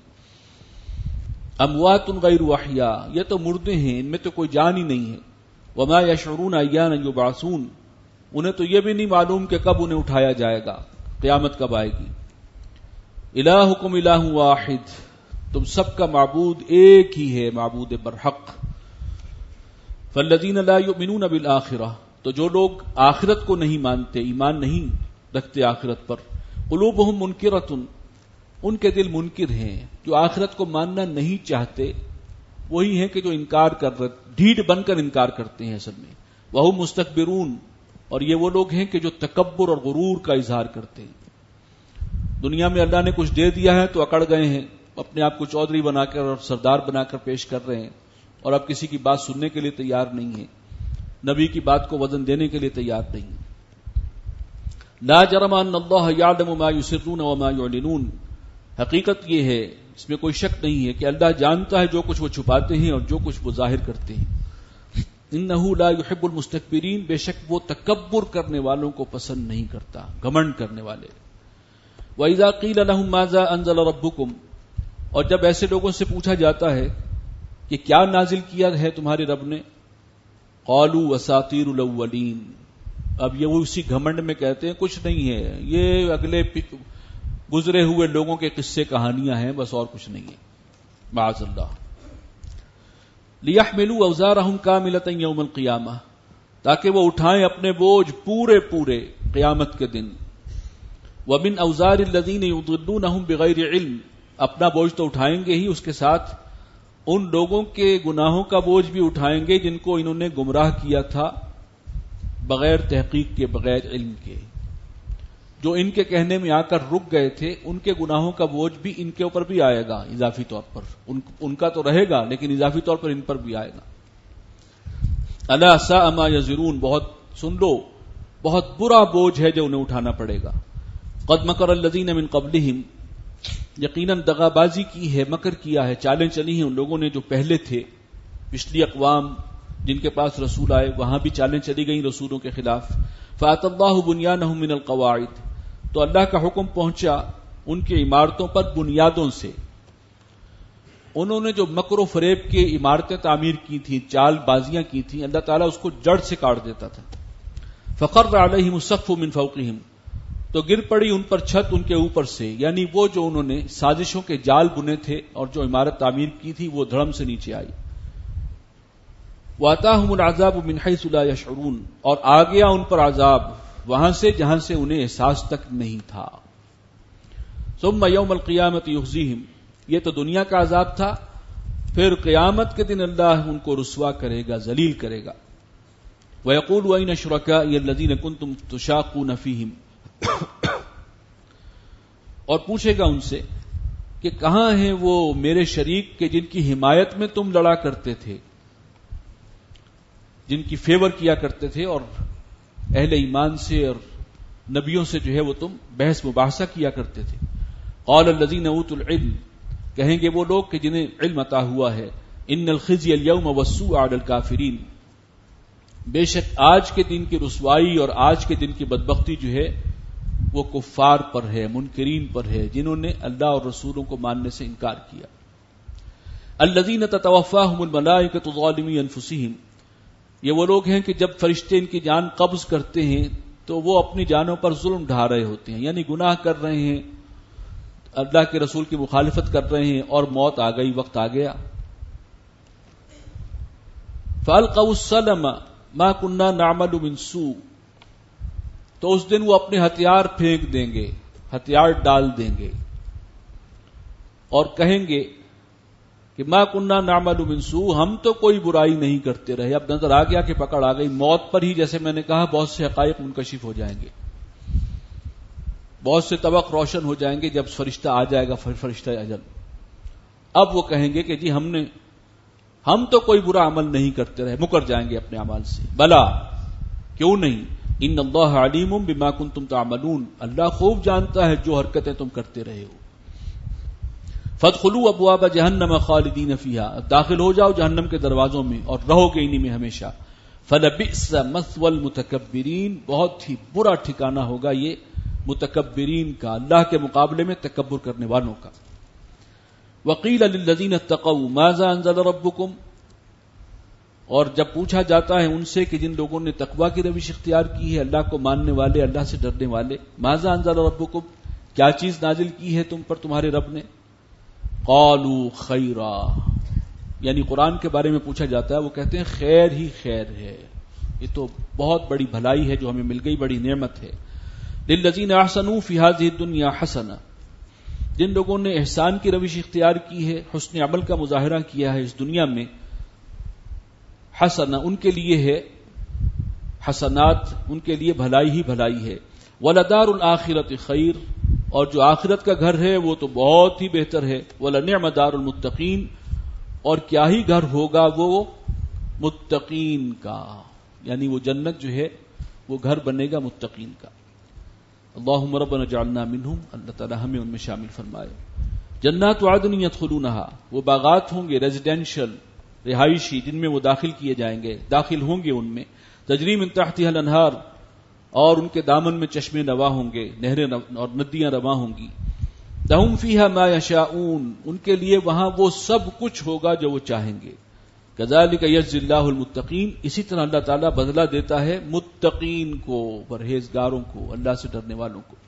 [SPEAKER 1] اموات غیر احیاء، یہ تو مردے ہیں، ان میں تو کوئی جان ہی نہیں ہے۔ وما یشعرون ایان یبعثون، انہیں تو یہ بھی نہیں معلوم کہ کب انہیں اٹھایا جائے گا، قیامت کب آئے گی۔ الہکم الہ واحد، تم سب کا معبود ایک ہی ہے، معبود برحق۔ فالذین لا یؤمنون بالآخرہ، تو جو لوگ آخرت کو نہیں مانتے، ایمان نہیں رکھتے آخرت پر، قلوبہم منکرۃ، ان کے دل منکر ہیں، جو آخرت کو ماننا نہیں چاہتے، وہی ہیں کہ جو انکار کر رہے، ڈھیٹ بن کر انکار کرتے ہیں اصل میں۔ وہم مستکبرون، اور یہ وہ لوگ ہیں کہ جو تکبر اور غرور کا اظہار کرتے ہیں۔ دنیا میں اللہ نے کچھ دے دیا ہے تو اکڑ گئے ہیں، اپنے آپ کو چودھری بنا کر اور سردار بنا کر پیش کر رہے ہیں، اور اب کسی کی بات سننے کے لیے تیار نہیں ہیں۔ نبی کی بات کو وزن دینے کے لیے تیار نہیں. لا جرم ان اللہ یعلم ما یسرون وما یعلنون، حقیقت یہ ہے، اس میں کوئی شک نہیں ہے کہ اللہ جانتا ہے جو کچھ وہ چھپاتے ہیں اور جو کچھ وہ ظاہر کرتے ہیں. انہ لا يحب المستكبرین، بے شک وہ تکبر کرنے والوں کو پسند نہیں کرتا، گھمنڈ کرنے والے. وَإِذَا قِيلَ لَهُمْ مَاذَا أَنزَلَ رَبُّكُمْ، اور جب ایسے لوگوں سے پوچھا جاتا ہے کہ کیا نازل کیا ہے تمہارے رب نے، قَالُوا أَسَاطِيرُ الْأَوَّلِينَ، اب یہ وہ اسی گھمنڈ میں کہتے ہیں کچھ نہیں ہے، یہ اگلے گزرے ہوئے لوگوں کے قصے کہانیاں ہیں، بس اور کچھ نہیں ہے. معاذ اللہ. لِيَحْمِلُوا أَوْزَارَهُمْ كَامِلَةً يَوْمَ الْقِيَامَةِ، تاکہ وہ اٹھائیں اپنے بوجھ پورے پورے قیامت کے دن. وَمِنْ أَوْزَارِ الَّذِينَ يُضِلُّونَهُمْ بِغَيْرِ عِلْمٍ، اپنا بوجھ تو اٹھائیں گے ہی، اس کے ساتھ ان لوگوں کے گناہوں کا بوجھ بھی اٹھائیں گے جن کو انہوں نے گمراہ کیا تھا بغیر تحقیق کے، بغیر علم کے. جو ان کے کہنے میں آ کر رک گئے تھے، ان کے گناہوں کا بوجھ بھی ان کے اوپر بھی آئے گا اضافی طور پر. ان کا تو رہے گا لیکن اضافی طور پر ان پر بھی آئے گا. الا ساء ما یزرون، بہت سن لو، بہت برا بوجھ ہے جو انہیں اٹھانا پڑے گا. قد مکر الذین من قبلہم، یقیناً دغا بازی کی ہے، مکر کیا ہے، چالیں چلی ہیں ان لوگوں نے جو پہلے تھے، پچھلی اقوام جن کے پاس رسول آئے وہاں بھی چالیں چلی گئیں رسولوں کے خلاف. فَأَتَى اللَّهُ بُنْيَانَهُم مِّنَ الْقَوَاعِدِ، تو اللہ کا حکم پہنچا ان کی عمارتوں پر بنیادوں سے. انہوں نے جو مکر و فریب کی عمارتیں تعمیر کی تھیں، چال بازیاں کی تھیں، اللہ تعالیٰ اس کو جڑ سے کاٹ دیتا تھا. فَخَرَّ عَلَيْهِمُ السَّقْفُ مِنْ فَوْقِهِمْ، تو گر پڑی ان پر چھت ان کے اوپر سے، یعنی وہ جو انہوں نے سازشوں کے جال بنے تھے اور جو عمارت تعمیر کی تھی وہ دھڑم سے نیچے آئی. وَأَتَاهُمُ الْعَذَابُ مِنْ حَيْثُ لَا يَشْعُرُونَ، اور آ گیا ان پر عذاب وہاں سے جہاں سے انہیں احساس تک نہیں تھا. ثُمَّ يَوْمَ الْقِيَامَةِ يُخْزِيهِمْ، یہ تو دنیا کا عذاب تھا، پھر قیامت کے دن اللہ ان کو رسوا کرے گا، ذلیل کرے گا. وَيَقُولُ أَيْنَ شُرَكَائِيَ الَّذِينَ كُنتُمْ تُشَاقُونَ فِيهِمْ، اور پوچھے گا ان سے کہ کہاں ہیں وہ میرے شریک کہ جن کی حمایت میں تم لڑا کرتے تھے، جن کی فیور کیا کرتے تھے اور اہل ایمان سے اور نبیوں سے جو ہے وہ تم بحث مباحثہ کیا کرتے تھے. قال الذین اوتوا العلم، کہیں گے وہ لوگ کہ جنہیں علم عطا ہوا ہے، ان الخزي اليوم والسوء على الكافرین، بے شک آج کے دن کی رسوائی اور آج کے دن کی بدبختی جو ہے وہ کفار پر ہے، منکرین پر ہے، جنہوں نے اللہ اور رسولوں کو ماننے سے انکار کیا. الذین تتوفاہم الملائکۃ ظالمی انفسہم، یہ وہ لوگ ہیں کہ جب فرشتے ان کی جان قبض کرتے ہیں تو وہ اپنی جانوں پر ظلم ڈھا رہے ہوتے ہیں، یعنی گناہ کر رہے ہیں، اللہ کے رسول کی مخالفت کر رہے ہیں اور موت آ گئی، وقت آ گیا. فَأَلْقَوْا السَّلَمَ مَا كُنَّا نَعْمَلُ مِنْ سُوءٍ، تو اس دن وہ اپنے ہتھیار پھینک دیں گے، ہتھیار ڈال دیں گے اور کہیں گے کہ ما کننا نعمل من سوء، ہم تو کوئی برائی نہیں کرتے رہے. اب نظر آ گیا کہ پکڑ آ گئی. موت پر ہی جیسے میں نے کہا بہت سے حقائق منکشف ہو جائیں گے، بہت سے طبق روشن ہو جائیں گے جب فرشتہ آ جائے گا، فرشتہ اجل. اب وہ کہیں گے کہ جی ہم تو کوئی برا عمل نہیں کرتے رہے، مکر جائیں گے اپنے اعمال سے. بلا، کیوں نہیں، ان اللہ علیم بما کنتم تعملون، اللہ خوب جانتا ہے جو حرکتیں تم کرتے رہے ہو. فادخلوا ابواب جہنم خالدین فیہا، داخل ہو جاؤ جہنم کے دروازوں میں اور رہو گے انہی میں ہمیشہ. فلبئس مثوى المتکبرین، بہت ہی برا ٹھکانہ ہوگا یہ متکبرین کا، اللہ کے مقابلے میں تکبر کرنے والوں کا. وقیل للذین اتقوا ماذا انزل ربکم، اور جب پوچھا جاتا ہے ان سے کہ جن لوگوں نے تقوی کی روش اختیار کی ہے، اللہ کو ماننے والے، اللہ سے ڈرنے والے، ماذا انزل ربکم، کیا چیز نازل کی ہے تم پر تمہارے رب نے. قالوا خیرا، یعنی قرآن کے بارے میں پوچھا جاتا ہے وہ کہتے ہیں خیر ہی خیر ہے، یہ تو بہت بڑی بھلائی ہے جو ہمیں مل گئی، بڑی نعمت ہے. للذین احسنوا فی هذه الدنیا حسنہ، جن لوگوں نے احسان کی روش اختیار کی ہے، حسن عمل کا مظاہرہ کیا ہے اس دنیا میں، حسنہ ان کے لیے ہے، حسنات ان کے لیے بھلائی ہی بھلائی ہے. ولدار الآخرۃ خیر، اور جو آخرت کا گھر ہے وہ تو بہت ہی بہتر ہے. ولنعم دار المتقین، اور کیا ہی گھر ہوگا وہ متقین کا، یعنی وہ جنت جو ہے وہ گھر بنے گا متقین کا. اللہم ربنا اجعلنا منہم، اللہ تعالی ہمیں ان میں شامل فرمائے. جنات عدن یدخلونہا، وہ باغات ہوں گے ریزیڈینشل رہائشی جن میں وہ داخل کیے جائیں گے، داخل ہوں گے ان میں. تجری من تحتہا الانہار، اور ان کے دامن میں چشمے رواں ہوں گے، نہریں اور ندیاں رواں ہوں گی. لہم فیہا ما یشاؤون، ان کے لیے وہاں وہ سب کچھ ہوگا جو وہ چاہیں گے. کذالک یجزی اللہ المتقین، اسی طرح اللہ تعالیٰ بدلہ دیتا ہے متقین کو، پرہیزگاروں کو، اللہ سے ڈرنے والوں کو.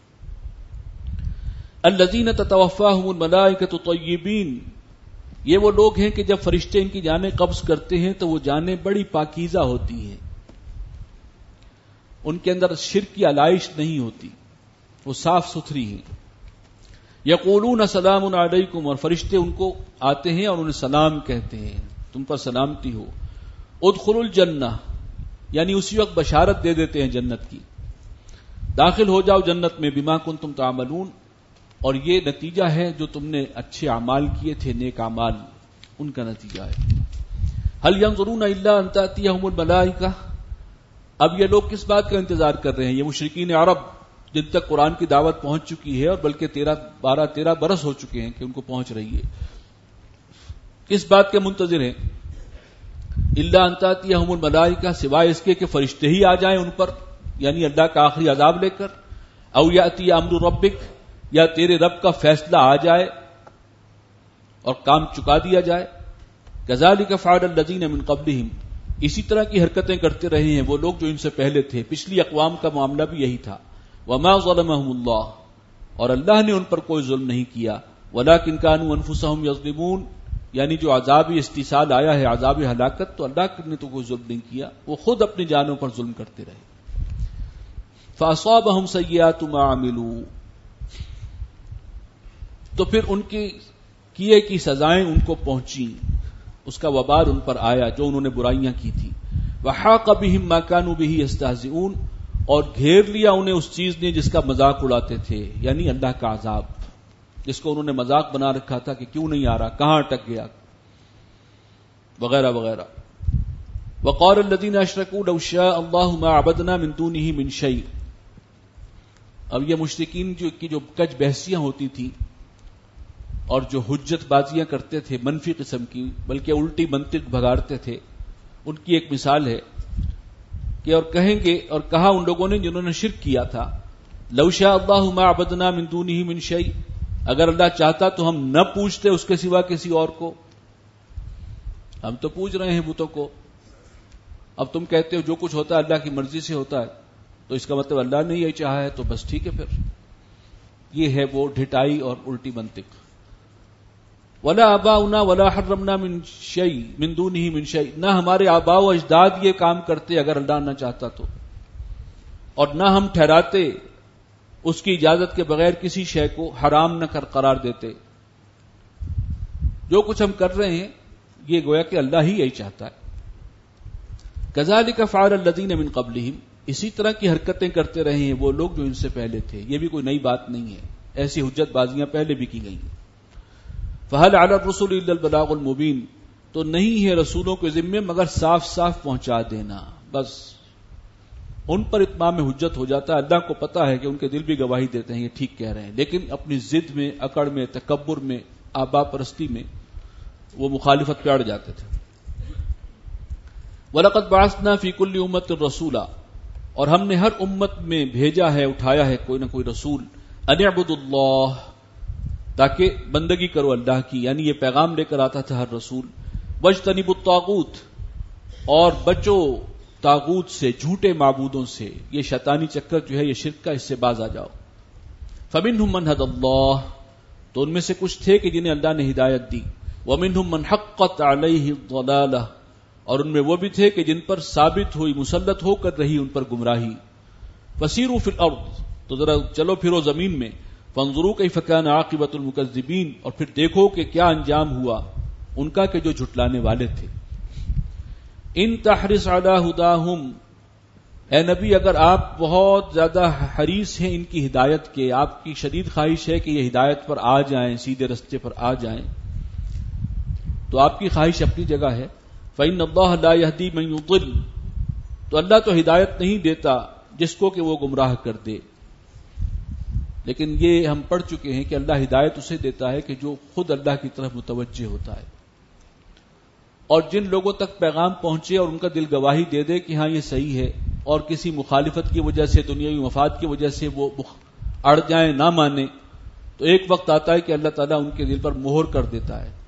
[SPEAKER 1] الذین تتوفاہم الملائکۃ طیبین، یہ وہ لوگ ہیں کہ جب فرشتے ان کی جانیں قبض کرتے ہیں تو وہ جانیں بڑی پاکیزہ ہوتی ہیں، ان کے اندر شرک کی علائش نہیں ہوتی، وہ صاف ستھری ہیں. یقولون سلام علیکم، اور فرشتے ان کو آتے ہیں اور انہیں سلام کہتے ہیں، تم پر سلامتی ہو. ادخلوا الجنہ، یعنی اسی وقت بشارت دے دیتے ہیں جنت کی، داخل ہو جاؤ جنت میں. بما کنتم تعملون، اور یہ نتیجہ ہے جو تم نے اچھے اعمال کیے تھے، نیک اعمال، ان کا نتیجہ ہے. هل ينظرون الا ان تاتيهم الملائکہ، اب یہ لوگ کس بات کا انتظار کر رہے ہیں؟ یہ مشرکین عرب جن تک قرآن کی دعوت پہنچ چکی ہے، اور بلکہ 13 برس ہو چکے ہیں کہ ان کو پہنچ رہی ہے، کس بات کے منتظر ہیں؟ الا ان تاتيهم الملائکہ، سوائے اس کے کہ فرشتے ہی آ جائیں ان پر، یعنی اللہ کا آخری عذاب لے کر. او یاتی امر ربک، یا تیرے رب کا فیصلہ آ جائے اور کام چکا دیا جائے. کذالک فعل الذین من قبلہم، اسی طرح کی حرکتیں کرتے رہے ہیں وہ لوگ جو ان سے پہلے تھے، پچھلی اقوام کا معاملہ بھی یہی تھا. وما ظلمهم اللہ، اور اللہ نے ان پر کوئی ظلم نہیں کیا. ولکن کانوا انفسهم یظلمون، یعنی جو عذاب استیصال آیا ہے، عذاب ہلاکت، تو اللہ نے تو کوئی ظلم نہیں کیا، وہ خود اپنی جانوں پر ظلم کرتے رہے. فاصابهم سیئات ما عملوا، تو پھر ان کی کیے کی سزائیں ان کو پہنچی، اس کا وبال ان پر آیا جو انہوں نے برائیاں کی تھی. وحاق بهم ما كانوا به يستهزئون، اور گھیر لیا انہیں اس چیز نے جس کا مذاق اڑاتے تھے، یعنی اللہ کا عذاب، جس کو انہوں نے مذاق بنا رکھا تھا کہ کیوں نہیں آ رہا، کہاں اٹک گیا، وغیرہ وغیرہ. وقال الذين اشركوا لو شاء الله ما عبدنا من دونه من شيء، اب یہ مشرکین کی جو کج بحثیاں ہوتی تھی اور جو حجت بازیاں کرتے تھے منفی قسم کی، بلکہ الٹی منطق بھگاڑتے تھے، ان کی ایک مثال ہے کہ اور کہیں گے، اور کہا ان لوگوں نے جنہوں نے شرک کیا تھا، لو شاء اللہ ما عبدنا من دونه من شيء، اگر اللہ چاہتا تو ہم نہ پوجتے اس کے سوا کسی اور کو. ہم تو پوج رہے ہیں بتوں کو، اب تم کہتے ہو جو کچھ ہوتا ہے اللہ کی مرضی سے ہوتا ہے، تو اس کا مطلب اللہ نے یہ چاہا ہے تو بس ٹھیک ہے. پھر یہ ہے وہ ڈھٹائی اور الٹی منطق. ولا آباؤنا ولا حرمنا من شيء من دونه من شيء، نہ ہمارے آباء و اجداد یہ کام کرتے اگر اللہ نہ چاہتا تو، اور نہ ہم ٹھہراتے اس کی اجازت کے بغیر کسی شے کو حرام نہ قرار دیتے. جو کچھ ہم کر رہے ہیں یہ گویا کہ اللہ ہی یہی چاہتا ہے. کذالک فعل الذین من قبلہم، اسی طرح کی حرکتیں کرتے رہے ہیں وہ لوگ جو ان سے پہلے تھے، یہ بھی کوئی نئی بات نہیں ہے، ایسی حجت بازیاں پہلے بھی کی گئی ہیں. فہل علی الرسل الا البلاغ المبین، تو نہیں ہے رسولوں کے ذمے مگر صاف صاف پہنچا دینا، بس ان پر اتمام حجت ہو جاتا ہے. اللہ کو پتا ہے کہ ان کے دل بھی گواہی دیتے ہیں یہ ٹھیک کہہ رہے ہیں، لیکن اپنی ضد میں، اکڑ میں، تکبر میں، آبا پرستی میں وہ مخالفت پہ اڑ جاتے تھے. وَلَقَدْ بَعَثْنَا فِي كُلِّ أُمَّةٍ رَسُولًا، اور ہم نے ہر امت میں بھیجا ہے، اٹھایا ہے کوئی نہ کوئی رسول. أَنِ اعْبُدُوا اللَّهَ، تاکہ بندگی کرو اللہ کی، یعنی یہ پیغام لے کر آتا تھا ہر رسول. وَاجْتَنِبُوا الطَّاغُوتَ، اور بچو طاغوت سے، جھوٹے معبودوں سے، یہ شیطانی چکر جو ہے یہ شرک کا، اس سے باز آ جاؤ. فَمِنْهُمْ مَنْ هَدَى اللَّهُ، تو ان میں سے کچھ تھے کہ جنہیں اللہ نے ہدایت دی. وَمِنْهُمْ مَنْ حَقَّتْ عَلَيْهِ الضَّلَالَةُ، اور ان میں وہ بھی تھے کہ جن پر ثابت ہوئی، مسلط ہو کر رہی ان پر گمراہی. فَسِيرُوا فِي الْأَرْضِ، تو ذرا چلو پھرو زمین میں. فَانظُرُوا كَيْفَ كَانَ عَاقِبَةُ الْمُكَذِّبِينَ، اور پھر دیکھو کہ کیا انجام ہوا ان کا کہ جو جھٹلانے والے تھے. ان تحرص علی ہداہم، اے نبی اگر آپ بہت زیادہ حریص ہیں ان کی ہدایت کے، آپ کی شدید خواہش ہے کہ یہ ہدایت پر آ جائیں، سیدھے رستے پر آ جائیں، تو آپ کی خواہش اپنی جگہ ہے. فإن اللہ لا يهدي من يضل، تو اللہ تو ہدایت نہیں دیتا جس کو کہ وہ گمراہ کر دے، لیکن یہ ہم پڑھ چکے ہیں کہ اللہ ہدایت اسے دیتا ہے کہ جو خود اللہ کی طرف متوجہ ہوتا ہے، اور جن لوگوں تک پیغام پہنچے اور ان کا دل گواہی دے دے کہ ہاں یہ صحیح ہے، اور کسی مخالفت کی وجہ سے، دنیاوی مفاد کی وجہ سے وہ اڑ جائیں، نہ مانے، تو ایک وقت آتا ہے کہ اللہ تعالیٰ ان کے دل پر مہر کر دیتا ہے۔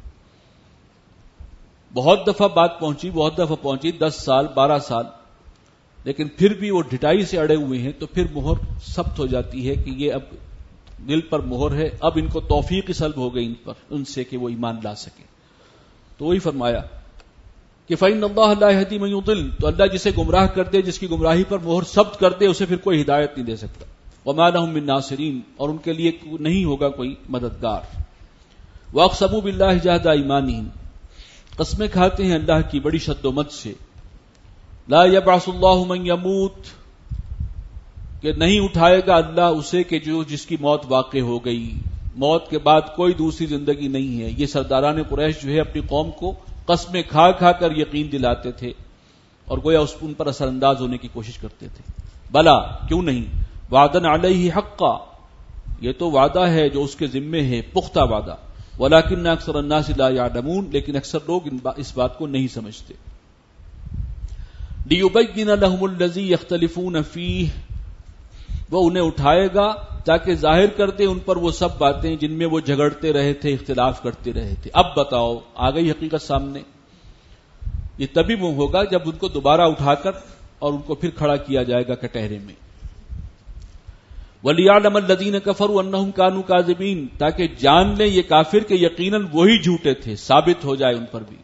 [SPEAKER 1] بہت دفعہ بات پہنچی 10 سال 12 سال، لیکن پھر بھی وہ ڈھٹائی سے اڑے ہوئے ہیں، تو پھر مہر ثبت ہو جاتی ہے کہ یہ اب دل پر مہر ہے، اب ان کو توفیق سلب ہو گئی ان سے کہ وہ ایمان لا سکے۔ تو وہی فرمایا کہ فَإِنَّ اللَّهَ لَا يَهْدِي مَن يُضِلُّ، تو اللہ جسے گمراہ کر دے، جس کی گمراہی پر مہر ثبت کر دے، اسے پھر کوئی ہدایت نہیں دے سکتا۔ وَمَا لَهُم مِّن نَاصِرِينَ، اور ان کے لیے نہیں ہوگا کوئی مددگار۔ وَأَقْسَمُوا بِاللَّهِ جَهْدَ أَيْمَانِهِمْ، قسمیں کھاتے ہیں اللہ کی بڑی شد و مت سے، لا يبعث اللہ من يموت، کہ نہیں اٹھائے گا اللہ اسے کہ جس کی موت واقع ہو گئی، موت کے بعد کوئی دوسری زندگی نہیں ہے۔ یہ سرداران قریش جو ہے اپنی قوم کو قسمیں کھا کھا کر یقین دلاتے تھے، اور گویا ان پر اثر انداز ہونے کی کوشش کرتے تھے۔ بلا، کیوں نہیں، وعدن علیہ حقا، یہ تو وعدہ ہے جو اس کے ذمے ہے، پختہ وعدہ، ولکن اکثر الناس لا يعلمون، لیکن اکثر لوگ اس بات کو نہیں سمجھتے۔ لِيُبَيِّنَ لَهُمُ الَّذِي يَخْتَلِفُونَ فِيهِ، وہ انہیں اٹھائے گا تاکہ ظاہر کر دے ان پر وہ سب باتیں جن میں وہ جھگڑتے رہے تھے، اختلاف کرتے رہے تھے۔ اب بتاؤ، آ گئی حقیقت سامنے۔ یہ تبھی وہ ہوگا جب ان کو دوبارہ اٹھا کر اور ان کو پھر کھڑا کیا جائے گا کٹہرے میں۔ وَلِيَعْلَمَ الَّذِينَ كَفَرُوا أَنَّهُمْ كَانُوا كَاذِبِينَ، تاکہ جان لیں یہ کافر کہ یقیناً وہی جھوٹے تھے، ثابت ہو جائے ان پر بھی۔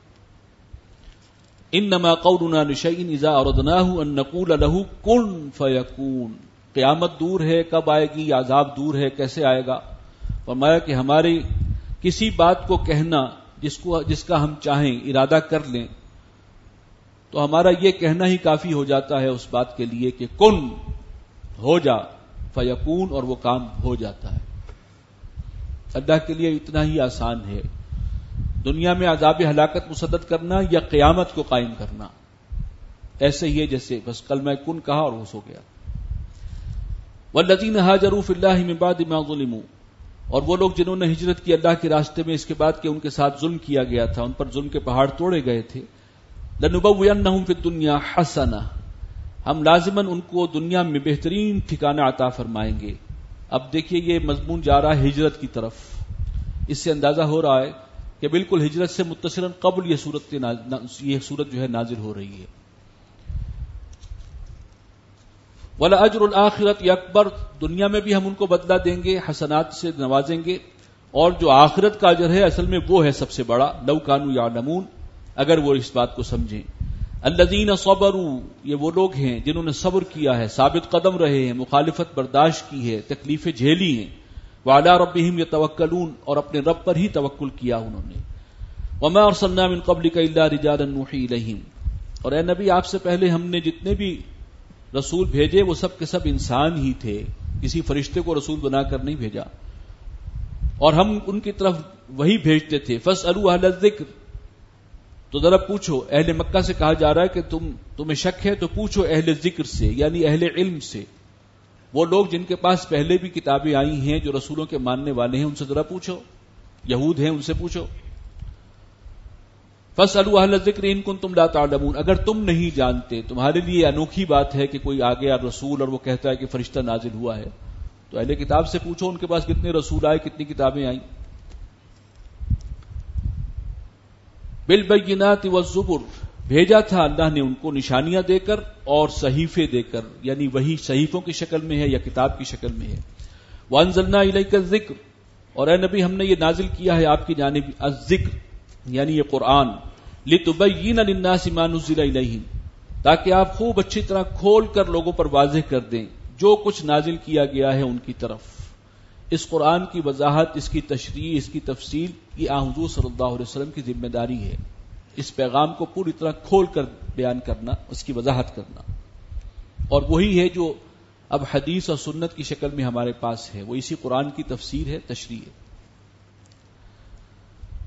[SPEAKER 1] انما قولنا لشيء اذا اردناه ان نقول له كن فيكون، قیامت دور ہے، کب آئے گی، عذاب دور ہے، کیسے آئے گا؟ فرمایا کہ ہماری کسی بات کو کہنا جس کا ہم چاہیں، ارادہ کر لیں، تو ہمارا یہ کہنا ہی کافی ہو جاتا ہے اس بات کے لیے کہ کن، ہو جا، فیکون، اور وہ کام ہو جاتا ہے۔ اللہ کے لیے اتنا ہی آسان ہے دنیا میں عذاب ہلاکت مسدد کرنا یا قیامت کو قائم کرنا، ایسے ہی ہے جیسے بس کلمہ کن کہا اور وہ ہو گیا۔ والذین ہاجروا فی اللہ من بعد ما ظلموا، اور وہ لوگ جنہوں نے ہجرت کی اللہ کے راستے میں اس کے بعد کہ ان کے ساتھ ظلم کیا گیا تھا، ان پر ظلم کے پہاڑ توڑے گئے تھے، لنبوئنہم فی الدنیا حسنہ، ہم لازماً ان کو دنیا میں بہترین ٹھکانہ عطا فرمائیں گے۔ اب دیکھیے یہ مضمون جا رہا ہے ہجرت کی طرف، اس سے اندازہ ہو رہا ہے کہ بالکل ہجرت سے متصلاً قبل یہ صورت جو ہے نازل ہو رہی ہے۔ وَلَأَجْرُ الْآخِرَةِ أَكْبَرُ، دنیا میں بھی ہم ان کو بدلہ دیں گے، حسنات سے نوازیں گے، اور جو آخرت کا اجر ہے اصل میں وہ ہے سب سے بڑا، لَوْ كَانُوا يَعْلَمُونَ، اگر وہ اس بات کو سمجھیں۔ الَّذِينَ صَبَرُوا، یہ وہ لوگ ہیں جنہوں نے صبر کیا ہے، ثابت قدم رہے ہیں، مخالفت برداشت کی ہے، تکلیفیں جھیلی ہیں، وَعَلَىٰ رَبِّهِمْ يَتَوَكَّلُونَ، اور اپنے رب پر ہی توکل کیا انہوں نے۔ وَمَا أَرْسَلْنَا مِن قَبْلِكَ إِلَّا رِجَالًا نُوحِي إِلَيْهِمْ، اور اے نبی آپ سے پہلے ہم نے جتنے بھی رسول بھیجے وہ سب کے سب انسان ہی تھے، کسی فرشتے کو رسول بنا کر نہیں بھیجا، اور ہم ان کی طرف وہی بھیجتے تھے۔ فَاسْأَلُوا أَهْلَ الذِّكْرِ، تو ذرا پوچھو، اہل مکہ سے کہا جا رہا ہے کہ تمہیں شک ہے تو پوچھو اہل ذکر سے، یعنی اہل علم سے، وہ لوگ جن کے پاس پہلے بھی کتابیں آئی ہیں، جو رسولوں کے ماننے والے ہیں، ان سے ذرا پوچھو، یہود ہیں ان سے پوچھو۔ فَاسْأَلُوا أَهْلَ الذِّكْرِ إِن كُنتُمْ لَا تَعْلَمُونَ، اگر تم نہیں جانتے، تمہارے لیے انوکھی بات ہے کہ کوئی آ گیا رسول اور وہ کہتا ہے کہ فرشتہ نازل ہوا ہے، تو اہل کتاب سے پوچھو ان کے پاس کتنے رسول آئے، کتنی کتابیں آئیں۔ بالبینات والزبر، بھیجا تھا اللہ نے ان کو نشانیاں دے کر اور صحیفے دے کر، یعنی وہی صحیفوں کی شکل میں ہے یا کتاب کی شکل میں ہے۔ وانزلنا الیک الذکر، اور اے نبی ہم نے یہ نازل کیا ہے آپ کی جانب الذکر، یعنی یہ قرآن، لتبین للناس ما نزل الیہم، تاکہ آپ خوب اچھی طرح کھول کر لوگوں پر واضح کر دیں جو کچھ نازل کیا گیا ہے ان کی طرف۔ اس قرآن کی وضاحت، اس کی تشریح، اس کی تفصیل، یہ آن حضور صلی اللہ علیہ وسلم کی ذمہ داری ہے، اس پیغام کو پوری طرح کھول کر بیان کرنا، اس کی وضاحت کرنا، اور وہی ہے جو اب حدیث اور سنت کی شکل میں ہمارے پاس ہے، وہ اسی قرآن کی تفسیر ہے، تشریح ہے۔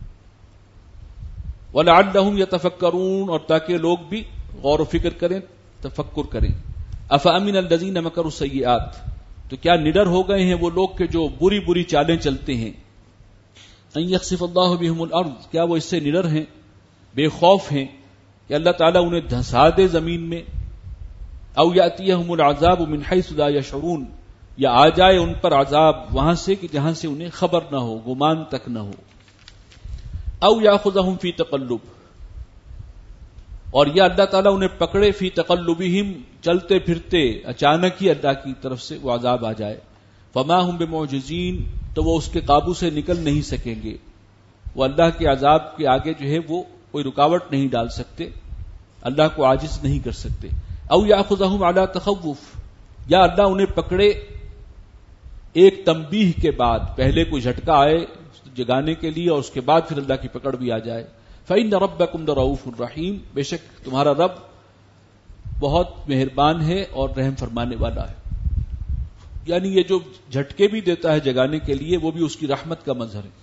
[SPEAKER 1] وَلَعَلَّهُمْ يَتَفَكَّرُونَ، اور تاکہ لوگ بھی غور و فکر کریں، تفکر کریں. افامن الذین مکروا السیئات، تو کیا نڈر ہو گئے ہیں وہ لوگ کہ جو بری بری چالیں چلتے ہیں. ان یخسف اللہ بہم الارض، کیا وہ اس سے نڈر ہیں، بے خوف ہیں کہ اللہ تعالیٰ انہیں دھسا دے زمین میں. او یاتیہم العذاب من حیث لا یشعرون، یا آ جائے ان پر عذاب وہاں سے کہ جہاں سے انہیں خبر نہ ہو، گمان تک نہ ہو. او یاخذہم فی تقلب، اور یا اللہ تعالیٰ انہیں پکڑے فی تقلبہم، چلتے پھرتے اچانک ہی اللہ کی طرف سے وہ عذاب آ جائے. فما ہم بمعجزین، تو وہ اس کے قابو سے نکل نہیں سکیں گے، وہ اللہ کے عذاب کے آگے جو ہے وہ کوئی رکاوٹ نہیں ڈال سکتے، اللہ کو عاجز نہیں کر سکتے. او یاخذہم علی تخوف، یا اللہ انہیں پکڑے ایک تنبیہ کے بعد، پہلے کوئی جھٹکا آئے جگانے کے لیے اور اس کے بعد پھر اللہ کی پکڑ بھی آ جائے. فإن ربکم لرؤوف الرحیم، بے شک تمہارا رب بہت مہربان ہے اور رحم فرمانے والا ہے. یعنی یہ جو جھٹکے بھی دیتا ہے جگانے کے لیے وہ بھی اس کی رحمت کا مظہر ہے.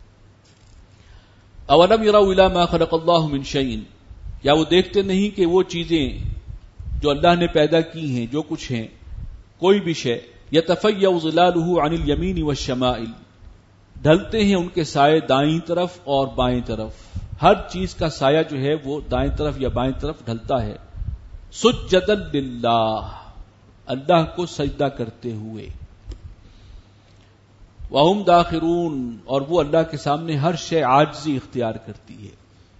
[SPEAKER 1] اولم یروا الی ما خلق اللہ من شیء، کیا وہ دیکھتے نہیں کہ وہ چیزیں جو اللہ نے پیدا کی ہیں، جو کچھ ہیں، کوئی بھی شے، یتفیأ ظلالہ عن الیمین والشمائل، ڈھلتے ہیں ان کے سائے دائیں طرف اور بائیں طرف، ہر چیز کا سایہ جو ہے وہ دائیں طرف یا بائیں طرف ڈھلتا ہے. سجدا للہ، اللہ کو سجدہ کرتے ہوئے. وَهُمْ دَاخِرُونَ، اور وہ اللہ کے سامنے ہر شے عاجزی اختیار کرتی ہے.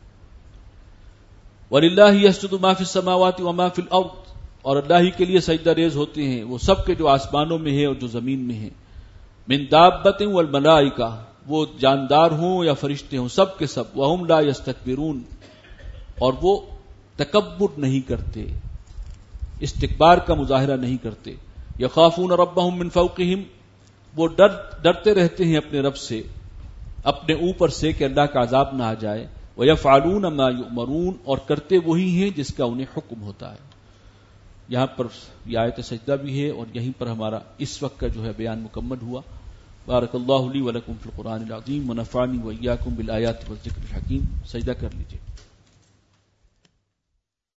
[SPEAKER 1] وَلِلَّهِ يَسْجُدُ مَا فِي السَّمَاوَاتِ وَمَا فِي الْأَرْضِ، اور اللہ ہی کے لیے سجدہ ریز ہوتے ہیں وہ سب کے جو آسمانوں میں ہے اور جو زمین میں ہے. مِن دَابَّةٍ وَالْمَلَائِكَةِ، وہ جاندار ہوں یا فرشتے ہوں، سب کے سب. وَهُمْ لَا يَسْتَكْبِرُونَ، اور وہ تکبر نہیں کرتے، استکبار کا مظاہرہ نہیں کرتے. یخافون ربهم من فوقهم، وہ ڈرتے رہتے ہیں اپنے رب سے، اپنے اوپر سے کہ اللہ کا عذاب نہ آ جائے. وَيَفْعَلُونَ مَا يُؤْمَرُونَ، اور کرتے وہی ہیں جس کا انہیں حکم ہوتا ہے. یہاں پر یہ آیت سجدہ بھی ہے اور یہیں پر ہمارا اس وقت کا جو ہے بیان مکمل ہوا. بارک اللہ لی ولکم فی القرآن العظیم ونفعنی وإیاکم بالآیات والذکر الحکیم. سجدہ کر لیجیے.